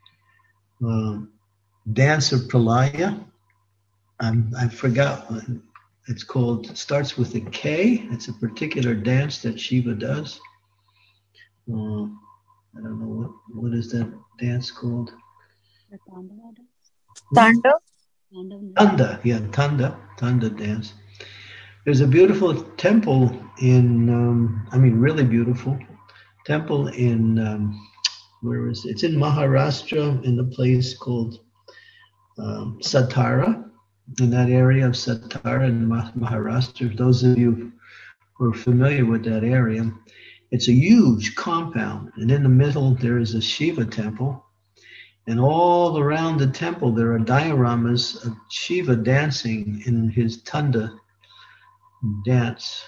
B: dance of Pralaya. I forgot what it's called. It starts with a K. It's a particular dance that Shiva does. I don't know what is that dance called.
C: The Tandava dance?
E: Tanda?
B: Tanda, yeah, Tanda dance. There's a beautiful temple in, really beautiful temple in, where is it? It's in Maharashtra, in the place called Satara, in that area of Satara in Maharashtra. Those of you who are familiar with that area, it's a huge compound, and in the middle there is a Shiva temple, and all around the temple there are dioramas of Shiva dancing in his Tanda dance.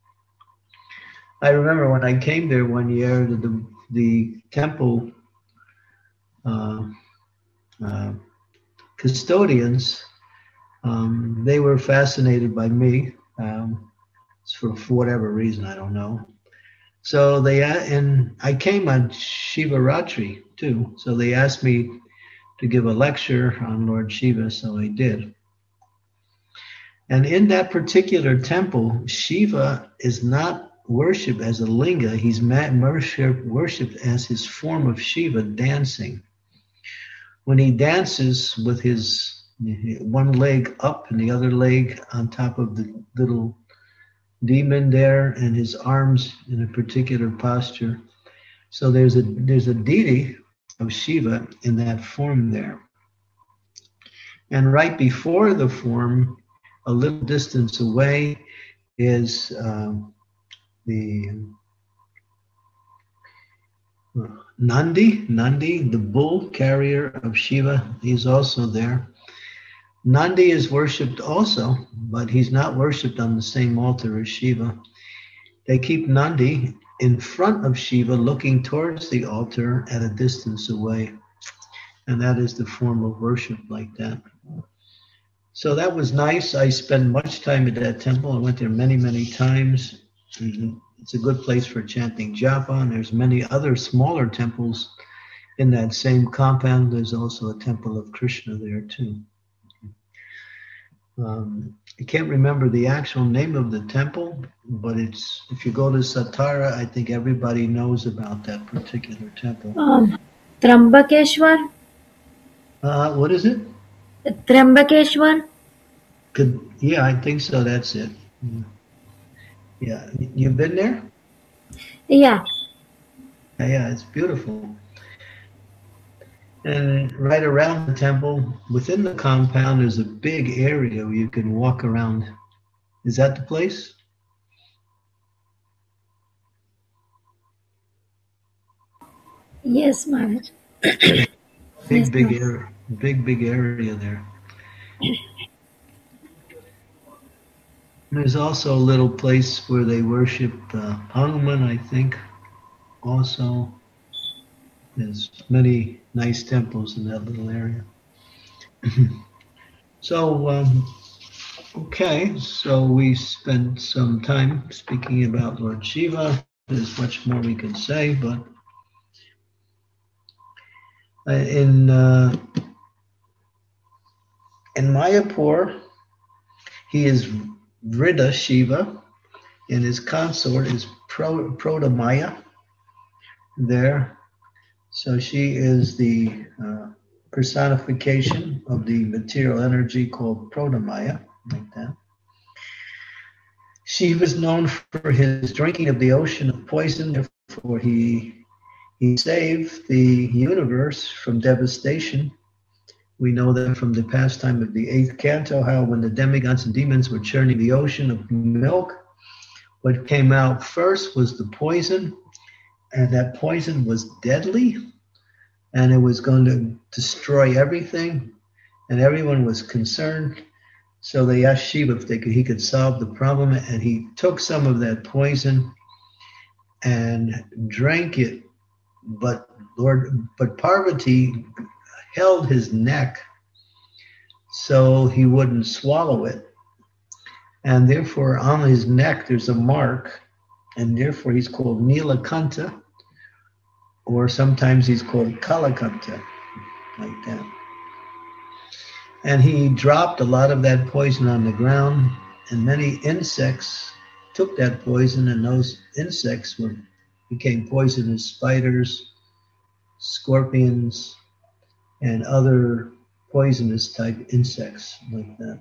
B: I remember when I came there one year, the temple custodians, they were fascinated by me for whatever reason, I don't know. So and I came on Shivaratri too. So they asked me to give a lecture on Lord Shiva, so I did. And in that particular temple, Shiva is not worshipped as a linga. He's worshipped as his form of Shiva dancing. When he dances with his one leg up and the other leg on top of the little demon there, and his arms in a particular posture. So there's a deity of Shiva in that form there. And right before the form, a little distance away, is the Nandi, the bull carrier of Shiva. He's also there. Nandi is worshipped also, but he's not worshipped on the same altar as Shiva. They keep Nandi in front of Shiva, looking towards the altar at a distance away. And that is the form of worship like that. So that was nice. I spent much time at that temple. I went there many, many times. It's a good place for chanting japa, and there's many other smaller temples in that same compound. There's also a temple of Krishna there too. I can't remember the actual name of the temple, but it's, if you go to Satara, I think everybody knows about that particular temple.
E: Trambakeshwar?
B: What is it?
E: Trambakeshwar?
B: Yeah, I think so. That's it. Yeah. You've been there?
E: Yeah.
B: Yeah, it's beautiful. And right around the temple, within the compound, there's a big area where you can walk around. Is that the place?
E: Yes, Maharaj.
B: Big area there. There's also a little place where they worship Hanuman, I think, also. There's many nice temples in that little area. So, okay, so we spent some time speaking about Lord Shiva. There's much more we can say, but in Mayapur, he is Vriddha Shiva, and his consort is Prodamaya there. So she is the personification of the material energy called Prodamaya, like that. Shiva is known for his drinking of the ocean of poison, therefore he saved the universe from devastation. We know that from the pastime of the 8th canto, how when the demigods and demons were churning the ocean of milk, what came out first was the poison, and that poison was deadly, and it was going to destroy everything, and everyone was concerned. So they asked Shiva if he could solve the problem, and he took some of that poison and drank it, but Parvati held his neck so he wouldn't swallow it, and therefore on his neck there's a mark, and therefore he's called Nilakanta, or sometimes he's called Kalakanta, like that. And he dropped a lot of that poison on the ground, and many insects took that poison, and those insects became poisonous spiders, scorpions, and other poisonous type insects like that.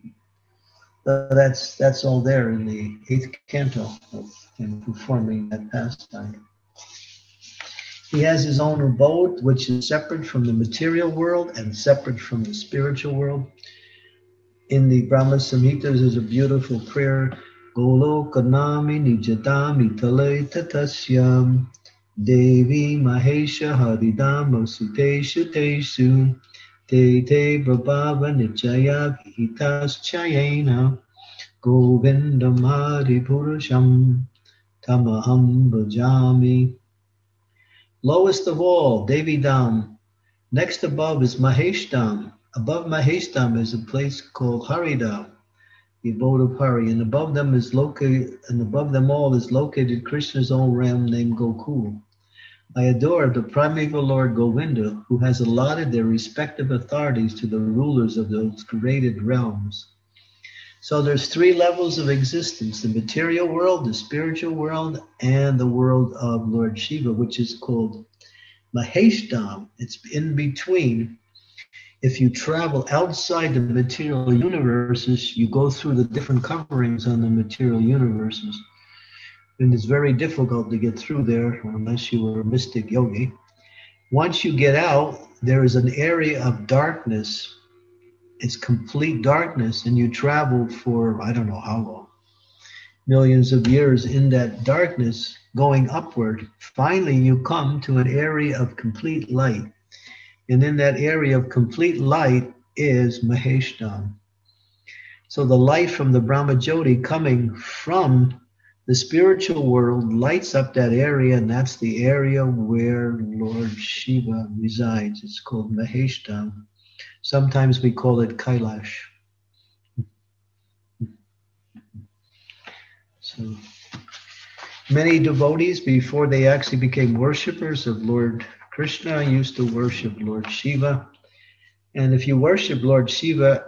B: That's all there in the 8th canto of him performing that pastime. He has his own abode, which is separate from the material world and separate from the spiritual world. In the Brahma Samhitas is a beautiful prayer. Golo kanami nijadami tale tatasyam Devi Mahesha Haridama Suteshu Teshu Te Te Prabhava Nichaya Vihitas Chayena Govindam Hari Purusham Tamaham Bhajami. Lowest of all, Devi Dham. Next above is Mahesh Dham. Above Mahesh Dham is a place called Haridam, the abode of Hari, and above them all is located Krishna's own realm named Gokul. I adore the primeval Lord Govinda, who has allotted their respective authorities to the rulers of those created realms. So there's 3 levels of existence: the material world, the spiritual world, and the world of Lord Shiva, which is called Mahesh Dham. It's in between. If you travel outside the material universes, you go through the different coverings on the material universes. And it's very difficult to get through there unless you were a mystic yogi. Once you get out, there is an area of darkness. It's complete darkness, and you travel for, I don't know how long, millions of years in that darkness going upward. Finally, you come to an area of complete light. And in that area of complete light is Mahesh Dham. So the light from the Brahma Jyoti coming from the spiritual world lights up that area, and that's the area where Lord Shiva resides. It's called Mahesh Dham. Sometimes we call it Kailash. So many devotees, before they actually became worshippers of Lord Krishna, used to worship Lord Shiva. And if you worship Lord Shiva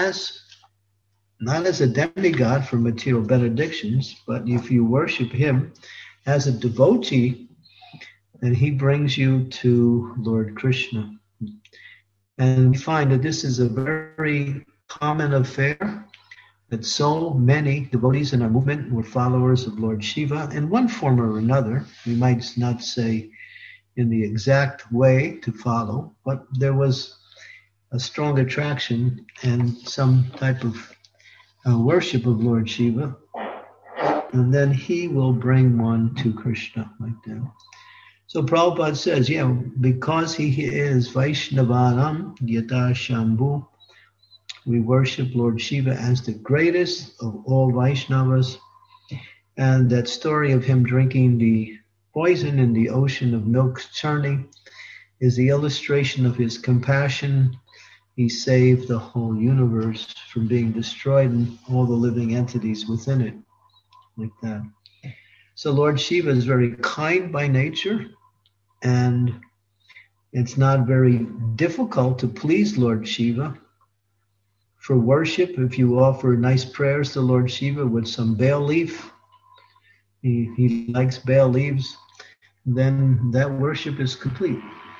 B: not as a demigod for material benedictions, but if you worship him as a devotee, then he brings you to Lord Krishna. And we find that this is a very common affair, that so many devotees in our movement were followers of Lord Shiva in one form or another. We might not say in the exact way to follow, but there was a strong attraction and some type of worship of Lord Shiva, and then he will bring one to Krishna like that. So Prabhupada says, because he is Vaishnavanam Yata Shambhu, we worship Lord Shiva as the greatest of all Vaishnavas. And that story of him drinking the poison in the ocean of milk churning is the illustration of his compassion. He saved the whole universe from being destroyed and all the living entities within it, like that. So Lord Shiva is very kind by nature, and it's not very difficult to please Lord Shiva. For worship, if you offer nice prayers to Lord Shiva with some bael leaf, he likes bael leaves, then that worship is complete.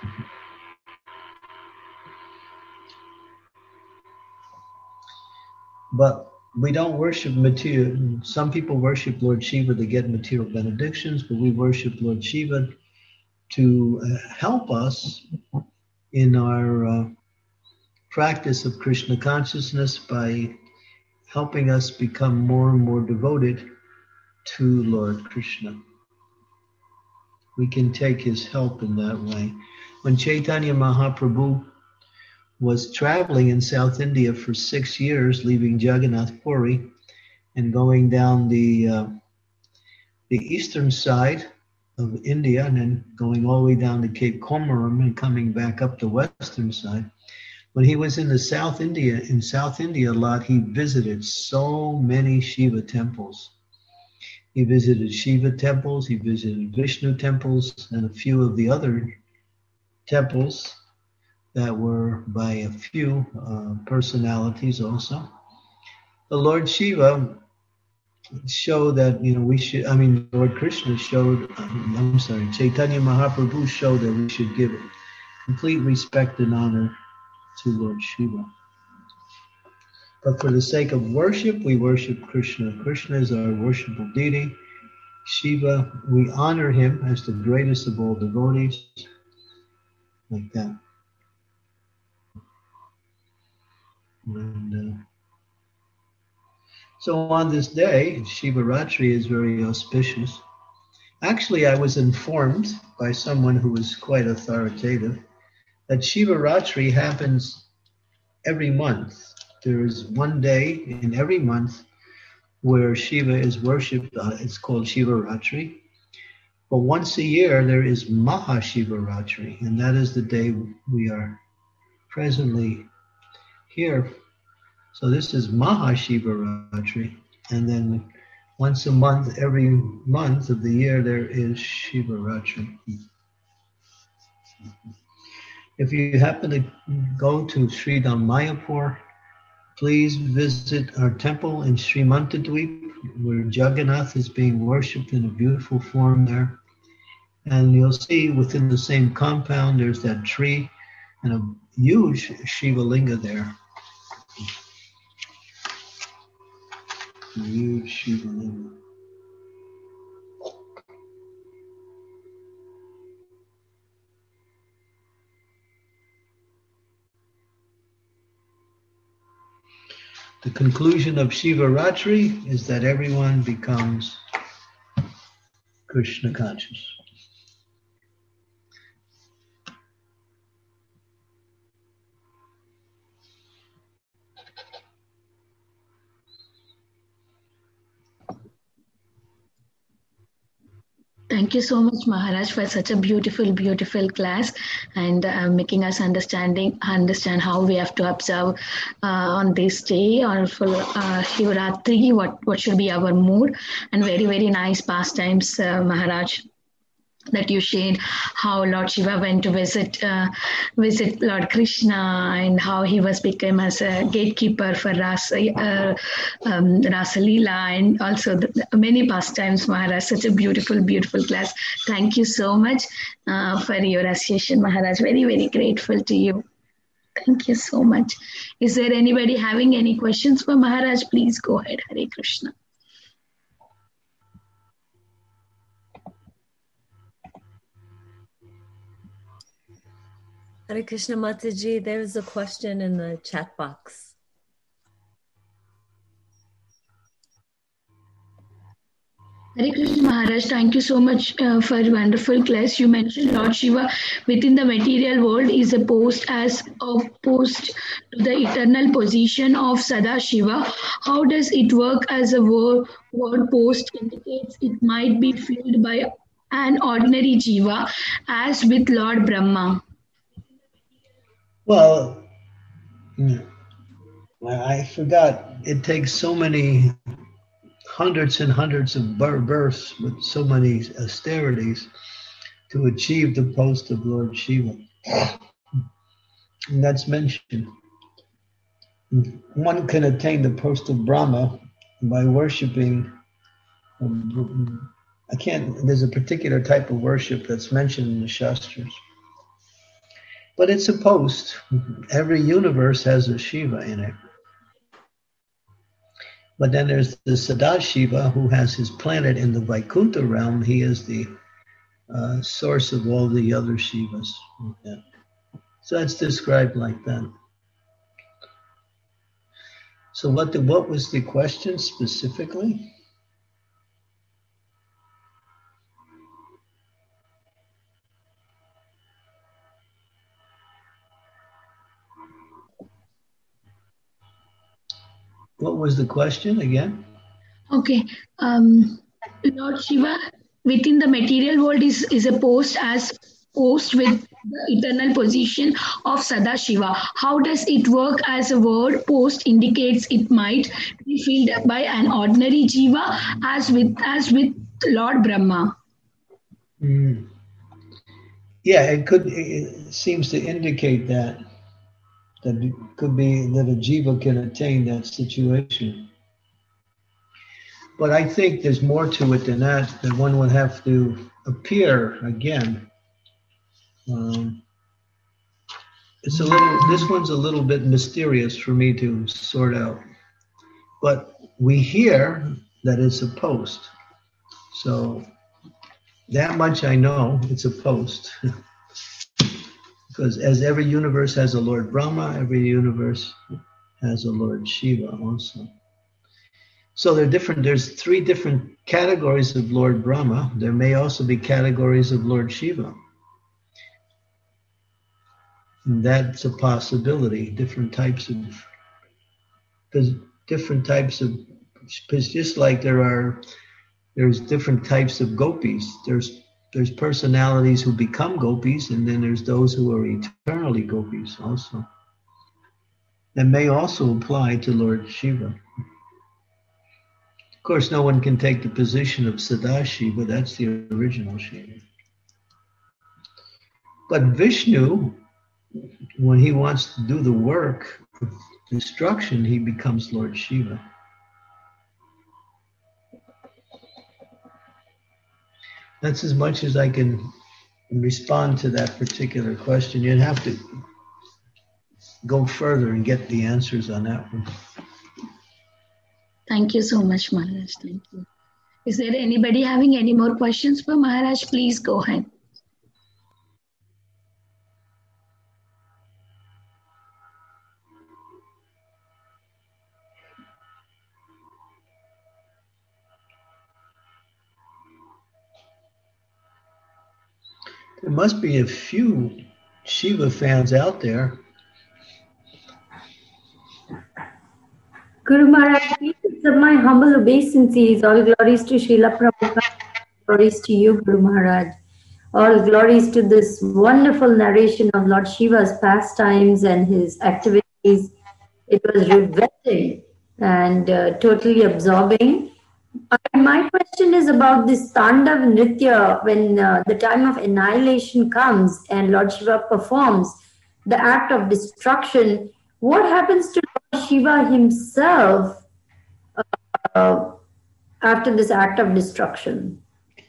B: But we don't worship material. Some people worship Lord Shiva to get material benedictions, but we worship Lord Shiva to help us in our practice of Krishna consciousness by helping us become more and more devoted to Lord Krishna. We can take his help in that way. When Chaitanya Mahaprabhu was traveling in South India for 6 years, leaving Jagannath Puri and going down the eastern side of India and then going all the way down to Cape Comoros and coming back up the western side. When he was in South India a lot, he visited so many Shiva temples. He visited Shiva temples, he visited Vishnu temples, and a few of the other temples that were by a few personalities also. The Lord Shiva showed that, Lord Krishna showed, Chaitanya Mahaprabhu showed that we should give complete respect and honor to Lord Shiva. But for the sake of worship, we worship Krishna. Krishna is our worshipful deity. Shiva, we honor him as the greatest of all devotees. Like that. And so on this day, Shivaratri is very auspicious. Actually, I was informed by someone who was quite authoritative that Shivaratri happens every month. There is one day in every month where Shiva is worshipped. It's called Shivaratri. But once a year, there is Mahashivaratri, and that is the day we are presently here. So this is Mahashivaratri, and then once a month, every month of the year, there is Shivaratri. If you happen to go to Sridham Mayapur, please visit our temple in Srimantadweep, where Jagannath is being worshipped in a beautiful form there. And you'll see within the same compound, there's that tree and a huge Shiva Linga there. A huge Shiva Linga. The conclusion of Shivaratri is that everyone becomes Krishna conscious.
A: Thank you so much, Maharaj, for such a beautiful, beautiful class and making us understand how we have to observe on this day or for Shivaratri, what should be our mood, and very, very nice pastimes, Maharaj, that you shared how Lord Shiva went to visit Lord Krishna and how he was become as a gatekeeper for Rasa Leela, and also many pastimes, Maharaj. Such a beautiful, beautiful class. Thank you so much for your association, Maharaj. Very, very grateful to you. Thank you so much. Is there anybody having any questions for Maharaj? Please go ahead. Hare Krishna.
F: Hare Krishna Mataji, there's a question in the chat box.
A: Hare Krishna Maharaj, thank you so much for a wonderful class. You mentioned Lord Shiva within the material world is opposed to the eternal position of Sadashiva. How does it work as a word post indicates it might be filled by an ordinary Jiva as with Lord Brahma?
B: Well, I forgot. It takes so many hundreds and hundreds of births with so many austerities to achieve the post of Lord Shiva. And that's mentioned. One can attain the post of Brahma by worshiping. There's a particular type of worship that's mentioned in the Shastras. But it's a post. Every universe has a Shiva in it. But then there's the Sadashiva who has his planet in the Vaikuntha realm. He is the source of all the other Shivas. Yeah. So that's described like that. So what was the question specifically? What was the question again?
A: Okay. Lord Shiva within the material world is a post with the eternal position of Sadashiva. How does it work as a word post indicates it might be filled by an ordinary Jiva as with Lord Brahma?
B: Yeah, it seems to indicate that it could be that a Jiva can attain that situation. But I think there's more to it than that one would have to appear again. this one's a little bit mysterious for me to sort out. But we hear that it's a post. So that much I know, it's a post. Because as every universe has a Lord Brahma, every universe has a Lord Shiva also. So there's 3 different categories of Lord Brahma. There may also be categories of Lord Shiva. And that's a possibility. Different types of, because just like there's different types of gopis. There's personalities who become gopis, and then there's those who are eternally gopis also. That may also apply to Lord Shiva. Of course, no one can take the position of Sadashiva. That's the original Shiva. But Vishnu, when he wants to do the work of destruction, he becomes Lord Shiva. That's as much as I can respond to that particular question. You'd have to go further and get the answers on that one.
A: Thank you so much, Maharaj. Thank you. Is there anybody having any more questions for Maharaj? Please go ahead.
B: There must be a few Shiva fans out there.
E: Guru Maharaj, it's my humble obeisances. All glories to Srila Prabhupada. Glories to you, Guru Maharaj. All glories to this wonderful narration of Lord Shiva's pastimes and his activities. It was riveting and totally absorbing. My question is about this Tandav Nritya, when the time of annihilation comes and Lord Shiva performs the act of destruction. What happens to Lord Shiva himself after this act of destruction?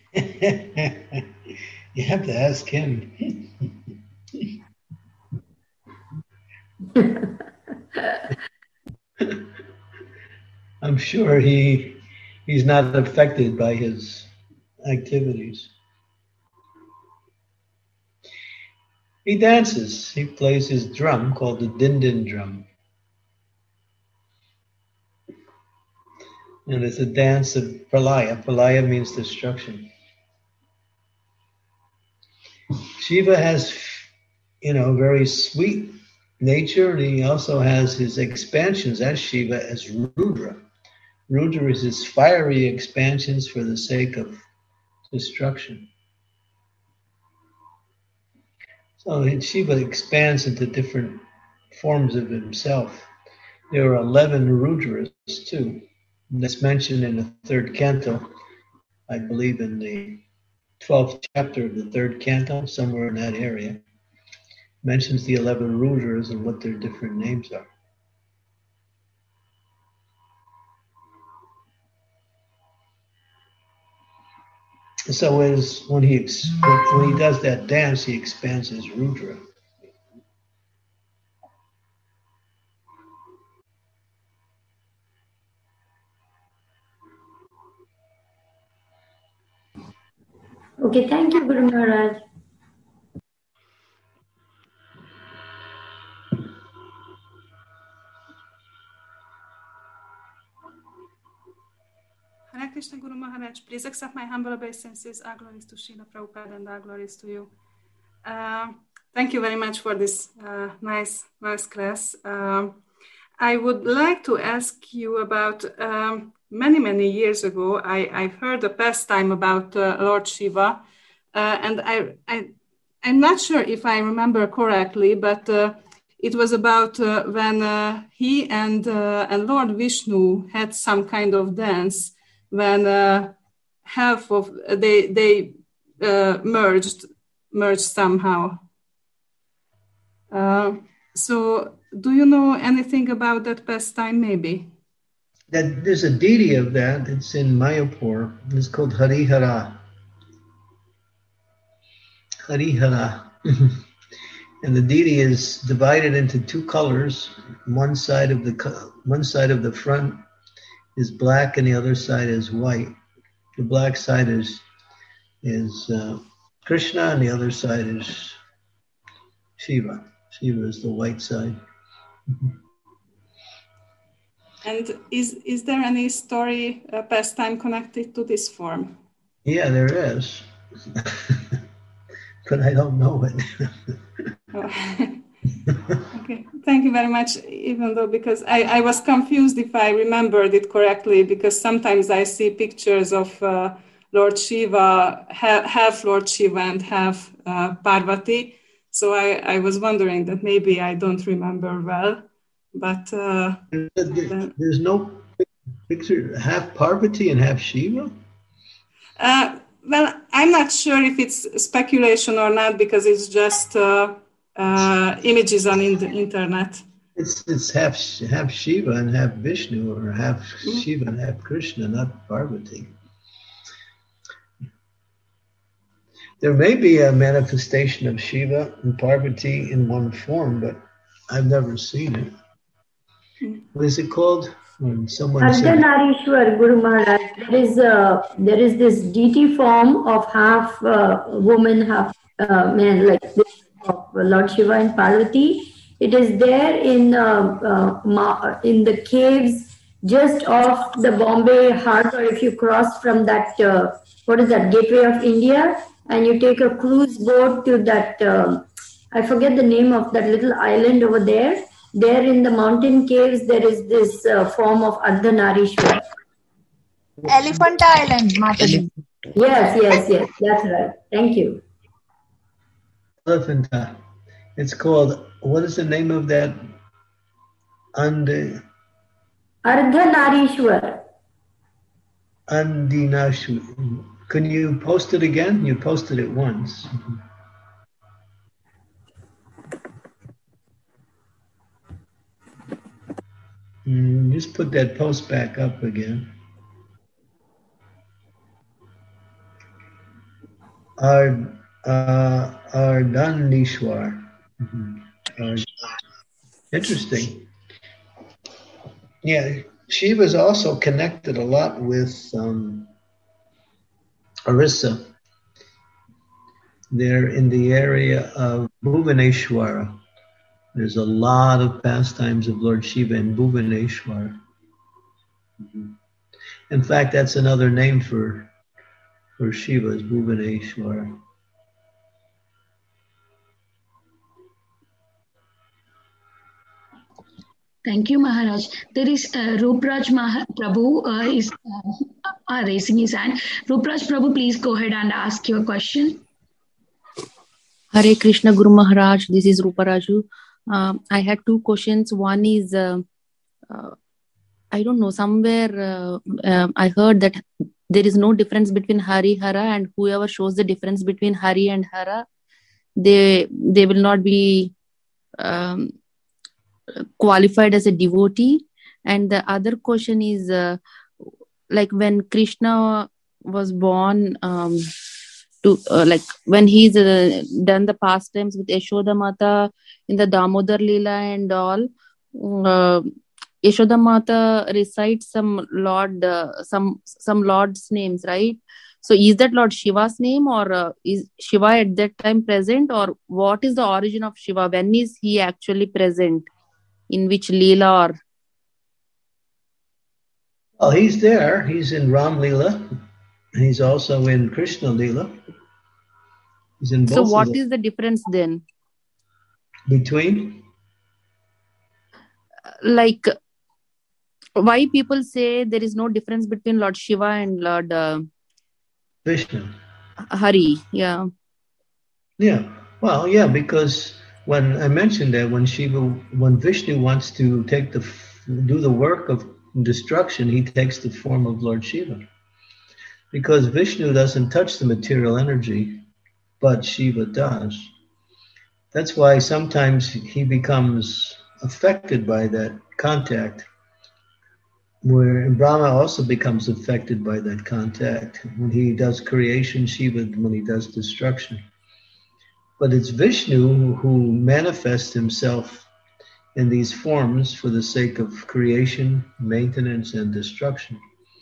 B: You have to ask him. I'm sure he's not affected by his activities. He dances. He plays his drum called the Din-Din drum. And it's a dance of Pralaya. Pralaya means destruction. Shiva has, very sweet nature, and he also has his expansions as Shiva as Rudra. Rudra is his fiery expansions for the sake of destruction. So Shiva expands into different forms of himself. There are 11 Rudras too. And that's mentioned in the 3rd canto, I believe in the 12th chapter of the 3rd canto, somewhere in that area. Mentions the 11 Rudras and what their different names are. So when he does that dance, he expands his Rudra.
E: Okay, thank you, Guru Maharaj.
G: Hare Krishna, Guru Maharaj. Please accept my humble obeisances. All glories to Srila Prabhupada and all glories to you. Thank you very much for this nice class. I would like to ask you about many years ago. I've heard a pastime about Lord Shiva, and I'm not sure if I remember correctly, but it was about when he and Lord Vishnu had some kind of dance when half of they merged somehow. So do you know anything about that pastime, maybe?
B: That there's a deity of that. It's in Mayapur. It's called Harihara. Harihara. And the deity is divided into two colors. One side of the front is black, and the other side is white. The black side is Krishna, and the other side is Shiva. Shiva is the white side.
G: And is there any story, pastime connected to this form?
B: Yeah, there is. But I don't know it.
G: Okay, thank you very much, even though, because I was confused if I remembered it correctly, because sometimes I see pictures of Lord Shiva, half Lord Shiva and half Parvati. So I was wondering that maybe I don't remember well, but...
B: There's no picture, half Parvati and half Shiva?
G: Well, I'm not sure if it's speculation or not, because it's just images on the internet.
B: It's half Shiva and half Vishnu, or half Shiva and half Krishna, not Parvati. There may be a manifestation of Shiva and Parvati in one form, but I've never seen it. What is it called?
E: Ardhanarishwar, Guru Maharaj. There is this deity form of half woman, half man, like this of Lord Shiva and Parvati. It is there in the caves just off the Bombay harbor. If you cross from that, Gateway of India, and you take a cruise boat to that, I forget the name of that little island over there. There in the mountain caves, there is this form of Ardhanarishwar.
H: Elephant Island, Mataji.
E: Yes, that's right. Thank you.
B: Elephanta. It's called, what is the name of that? Ardhanarishwar. Ardhanarishwar. Can you post it again? You posted it once. Just put that post back up again. Ardhanarishwar. Interesting. Yeah, Shiva is also connected a lot with Orissa. They're in the area of Bhuvaneshwara. There's a lot of pastimes of Lord Shiva in Bhuvaneshwara. In fact, that's another name for Shiva, is Bhuvaneshwara.
A: Thank you, Maharaj. There is Rupraj Prabhu is raising his hand. Rupraj Prabhu, please go ahead and ask your question.
I: Hare Krishna Guru Maharaj, this is Ruparaju. I had two questions. One is, I don't know, somewhere I heard that there is no difference between Hari, Hara, and whoever shows the difference between Hari and Hara, they will not be qualified as a devotee. And the other question is, like when Krishna was born, like when he's done the pastimes with Yashoda Mata in the Damodar Leela and all, Yashoda Mata recites some Lord's names, right? So is that Lord Shiva's name, or is Shiva at that time present, or what is the origin of Shiva? When is he actually present? In which Leela or?
B: Well, he's there. He's in Ram Leela. And he's also in Krishna Leela. He's in both.
I: So what is the difference then?
B: Between?
I: Like, why people say there is no difference between Lord Shiva and Lord
B: Vishnu.
I: Hari, yeah.
B: Yeah. Well, yeah, because when I mentioned that when Vishnu wants to do the work of destruction, he takes the form of Lord Shiva. Because Vishnu doesn't touch the material energy, but Shiva does. That's why sometimes he becomes affected by that contact, where Brahma also becomes affected by that contact. When he does creation, Shiva, when he does destruction. But it's Vishnu who manifests himself in these forms for the sake of creation, maintenance, and destruction.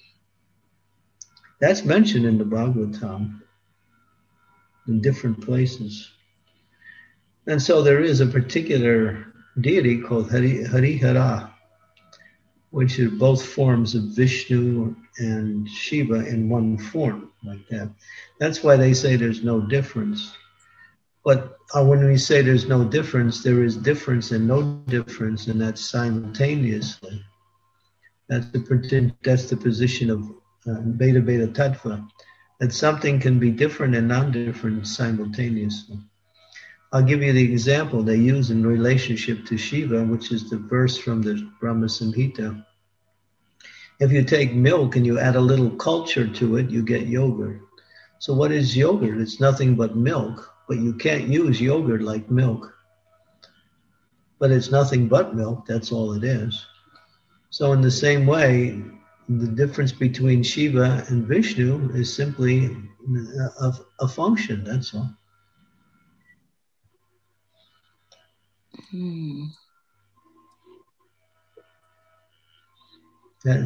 B: That's mentioned in the Bhagavatam in different places. And so there is a particular deity called Harihara, which are both forms of Vishnu and Shiva in one form, like that. That's why they say there's no difference. But when we say there's no difference, there is difference and no difference, and that's simultaneously. That's the position of Beta Tattva, that something can be different and non-different simultaneously. I'll give you the example they use in relationship to Shiva, which is the verse from the Brahma Samhita. If you take milk and you add a little culture to it, you get yogurt. So what is yogurt? It's nothing but milk, but you can't use yogurt like milk. But it's nothing but milk, that's all it is. So in the same way, the difference between Shiva and Vishnu is simply a function, that's all. Yeah.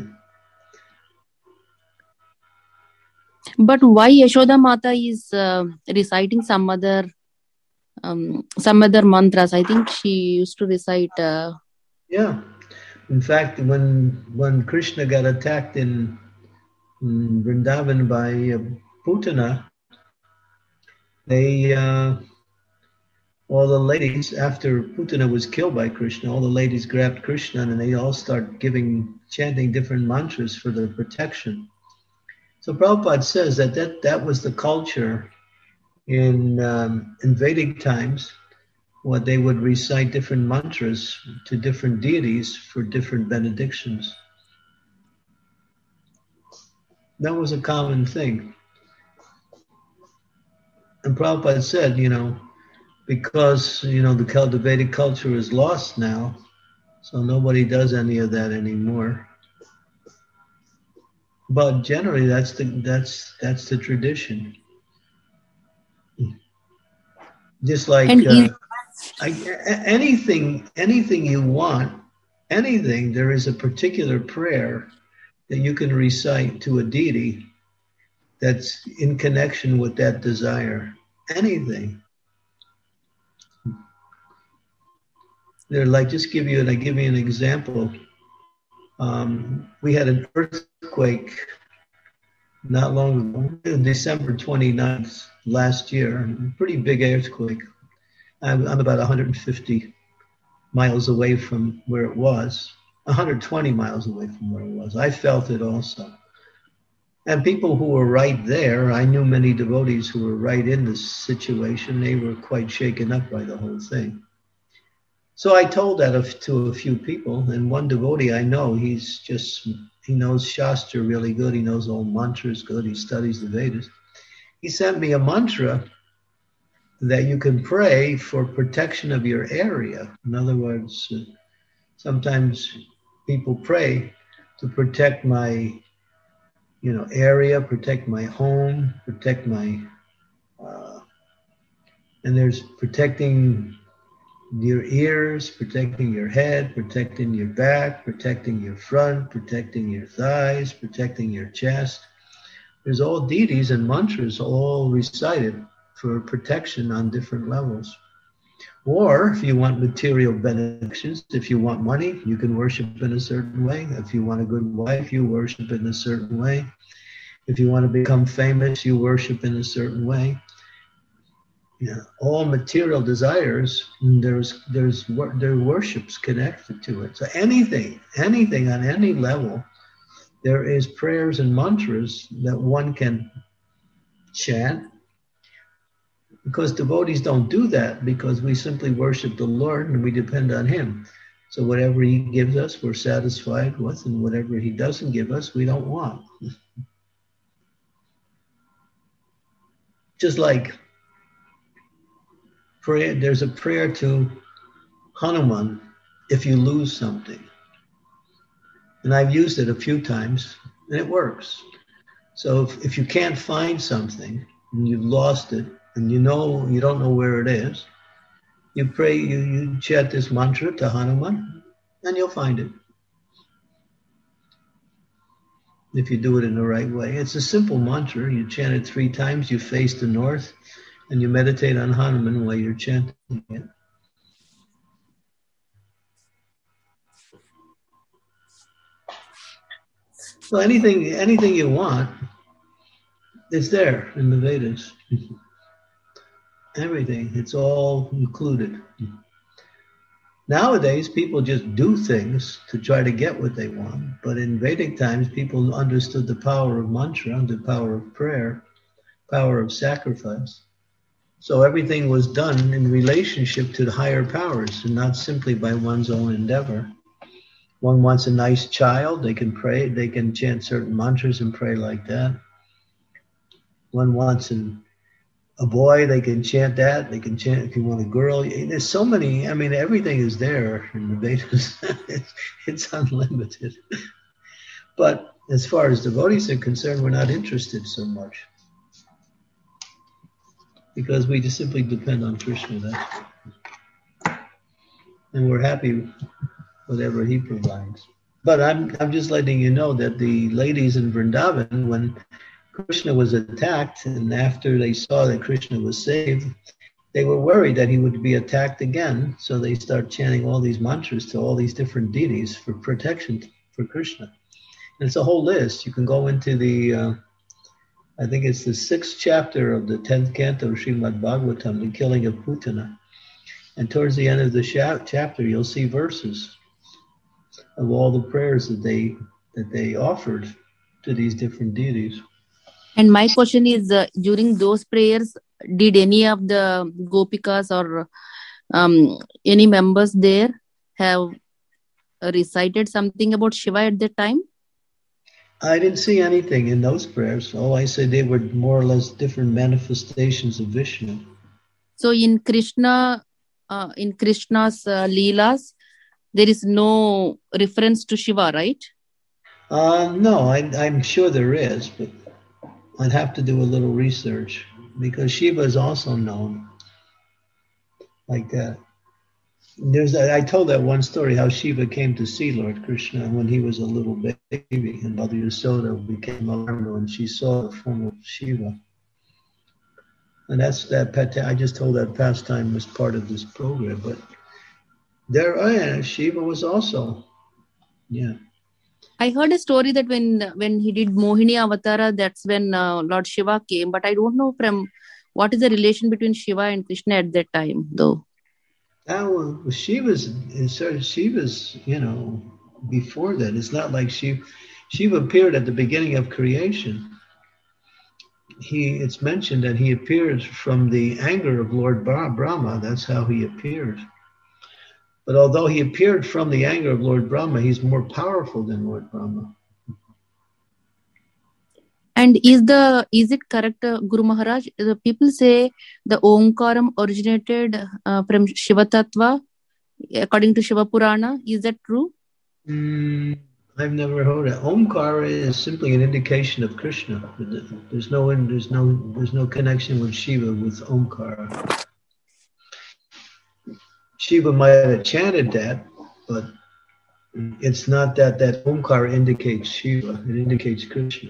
I: But why Yashoda Mata is reciting some other mantras? I think she used to recite.
B: Yeah, in fact, when Krishna got attacked in Vrindavan by Putana, they all the ladies, after Putana was killed by Krishna, all the ladies grabbed Krishna and they all start chanting different mantras for their protection. So Prabhupada says that was the culture in Vedic times, where they would recite different mantras to different deities for different benedictions. That was a common thing. And Prabhupada said, because, the Vedic culture is lost now, so nobody does any of that anymore. But generally, that's the tradition. Just like anything you want, there is a particular prayer that you can recite to a deity that's in connection with that desire. Anything. They're like, I give you an example. We had an earthquake not long ago, December 29th last year, a pretty big earthquake. I'm about 150 miles away from where it was, 120 miles away from where it was. I felt it also. And people who were right there, I knew many devotees who were right in this situation. They were quite shaken up by the whole thing. So I told that to a few people, and one devotee I know, he knows Shastra really good. He knows all mantras good. He studies the Vedas. He sent me a mantra that you can pray for protection of your area. In other words, sometimes people pray to protect my, area, protect my home, protect my, and there's protecting your ears, protecting your head, protecting your back, protecting your front, protecting your thighs, protecting your chest. There's all deities and mantras all recited for protection on different levels. Or if you want material benedictions, if you want money, you can worship in a certain way. If you want a good wife, you worship in a certain way. If you want to become famous, you worship in a certain way. All material desires, there are worships connected to it. So anything on any level, there is prayers and mantras that one can chant. Because devotees don't do that, because we simply worship the Lord and we depend on Him. So whatever He gives us, we're satisfied with, and whatever He doesn't give us, we don't want. Just like prayer, there's a prayer to Hanuman if you lose something. And I've used it a few times, and it works. So if you can't find something, and you've lost it, and you don't know where it is, you pray, you chant this mantra to Hanuman, and you'll find it. If you do it in the right way. It's a simple mantra. You chant it 3 times, you face the north, and you meditate on Hanuman while you're chanting it. So anything you want is there in the Vedas. Everything, it's all included. Nowadays, people just do things to try to get what they want. But in Vedic times, people understood the power of mantra, the power of prayer, power of sacrifice. So everything was done in relationship to the higher powers and not simply by one's own endeavor. One wants a nice child, they can pray, they can chant certain mantras and pray like that. One wants a boy, they can chant that. They can chant if you want a girl. There's so many, everything is there in the Vedas. It's unlimited. But as far as devotees are concerned, we're not interested so much. Because we just simply depend on Krishna. And we're happy whatever he provides. But I'm just letting you know that the ladies in Vrindavan, when Krishna was attacked, and after they saw that Krishna was saved, they were worried that he would be attacked again. So they start chanting all these mantras to all these different deities for protection for Krishna. And it's a whole list. You can go into the, I think it's the 6th chapter of the 10th canto of Srimad Bhagavatam, the killing of Putana. And towards the end of the chapter, you'll see verses of all the prayers that they offered to these different deities.
I: And my question is, during those prayers, did any of the Gopikas or any members there have recited something about Shiva at that time?
B: I didn't see anything in those prayers. All I said, they were more or less different manifestations of Vishnu.
I: So in Krishna's Leelas, there is no reference to Shiva, right?
B: No, I'm sure there is, but I'd have to do a little research because Shiva is also known like that. I told that one story how Shiva came to see Lord Krishna when he was a little baby, and Mother Yasoda became alarmed when she saw the form of Shiva. And I just told that pastime was part of this program, but Shiva was also, yeah.
I: I heard a story that when he did Mohini Avatara, that's when Lord Shiva came. But I don't know from what is the relation between Shiva and Krishna at that time, though.
B: Shiva's, before that. It's not like Shiva appeared at the beginning of creation. It's mentioned that he appears from the anger of Lord Brahma. That's how he appeared. But although he appeared from the anger of Lord Brahma, he's more powerful than Lord Brahma.
I: And is it correct, Guru Maharaj? The people say the Omkaram originated from Shiva Tattva, according to Shiva Purana. Is that true?
B: I've never heard it. Omkara is simply an indication of Krishna. There's no connection with Shiva with Omkara. Shiva might have chanted that, but it's not that Omkara indicates Shiva. It indicates Krishna.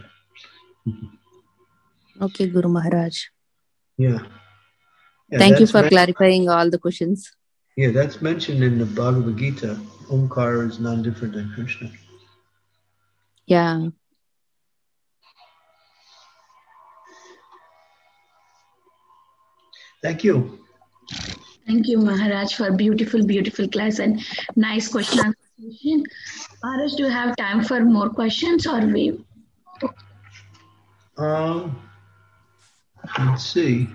I: Okay, Guru Maharaj.
B: Yeah.
I: Thank you for clarifying all the questions.
B: Yeah, that's mentioned in the Bhagavad Gita. Omkara is none different than Krishna.
I: Yeah.
B: Thank you.
A: Thank you, Maharaj, for beautiful, beautiful class and nice question. Maharaj, do you have time for more questions or we?
B: Let's see.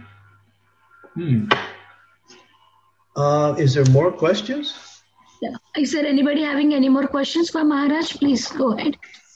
B: Is there more questions?
A: Yeah. Is there anybody having any more questions for Maharaj? Please go ahead.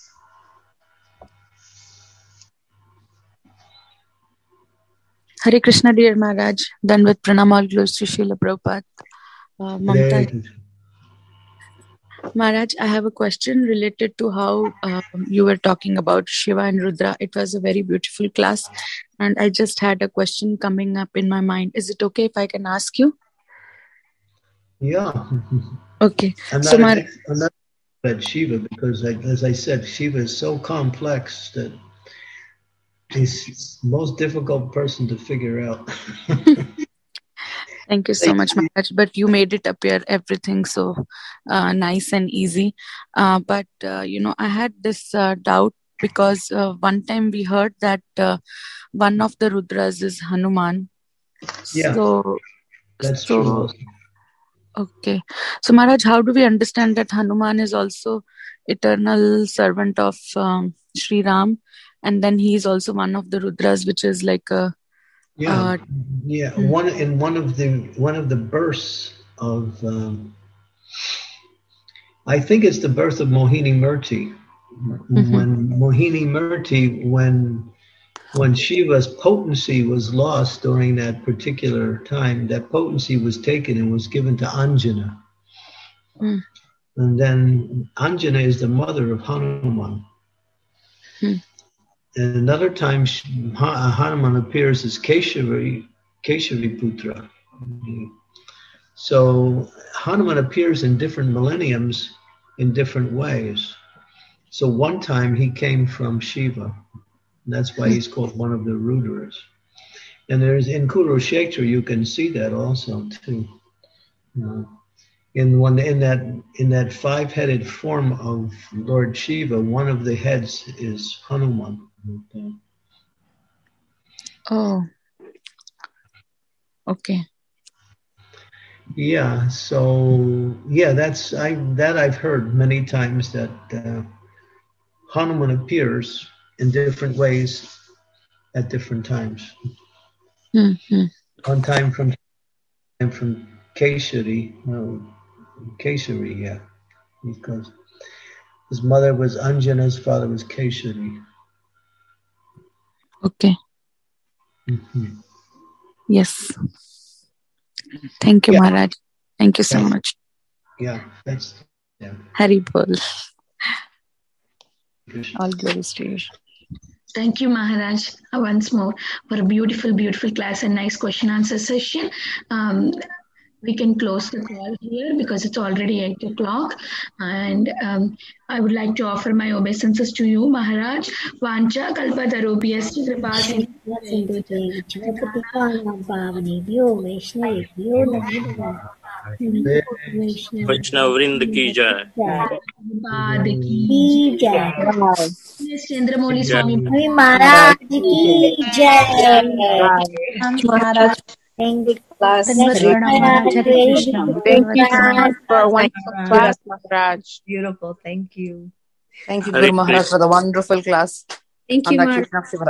J: Hare Krishna, dear Maharaj. Done with pranam, all glories to Srila Prabhupada. Mamta. Maharaj, I have a question related to how you were talking about Shiva and Rudra. It was a very beautiful class. And I just had a question coming up in my mind. Is it okay if I can ask you?
B: Yeah.
J: Okay.
B: I'm
J: So
B: not at Shiva because, as I said, Shiva is so complex that he's the most difficult person to figure out.
J: Thank you so much, Maharaj. But you made it appear everything so nice and easy. But I had this doubt because one time we heard that one of the Rudras is Hanuman.
B: Yeah,
J: so,
B: that's true also.
J: Okay. So Maharaj, how do we understand that Hanuman is also eternal servant of Sri Ram, and then he is also one of the Rudras, which is like a
B: one of the births of I think it's the birth of Mohini Murti. When Mohini Murti, when Shiva's potency was lost during that particular time, that potency was taken and was given to Anjana. And then Anjana is the mother of Hanuman. And another time, Hanuman appears as Keshavi Putra. So Hanuman appears in different millenniums in different ways. So one time he came from Shiva. And that's why he's called one of the Rudras. And there's in Kurukshetra, you can see that also too. In that five-headed form of Lord Shiva, one of the heads is Hanuman.
J: Oh, okay.
B: Yeah. So I've heard many times that Hanuman appears in different ways at different times. One time from Kesari, because his mother was Anjana, his father was Kesari.
J: Okay. Yes. Thank you, Maharaj. Thank you so much.
B: Yeah,
J: Hari Bol. All glories to you.
A: Thank you, Maharaj, once more for a beautiful, beautiful class and nice question answer session. We can close the call here because it's already 8 o'clock. And I would like to offer my obeisances to you, Maharaj. Vancha kalpatarubhyascha kripasindhu
D: वैष्णववृंद की जय।
A: Chandramoli Swami
H: Maharaj ki jai. Maharaj. Thank you for
K: wonderful class, Maharaj.
F: Beautiful. Thank you.
K: Thank you, Guru Maharaj, for the wonderful class.
I: Thank you, Maharaj.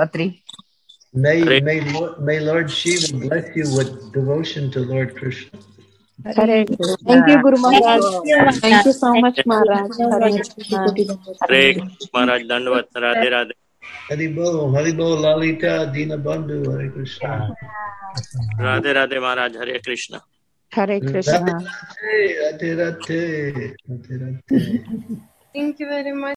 B: May Lord Shiva bless you with devotion to Lord Krishna.
K: Thank you, Guru Maharaj. Thank you so much, Maharaj.
D: हरे महाराज दंडवत Radhe Radhe.
B: Hari Bol, Lalita, Dina Bandhu, Hare Krishna.
D: Radhe Radhe Maharaj, Hare Krishna.
K: Hare Krishna.
B: Radhe Radhe.
L: Thank you very much.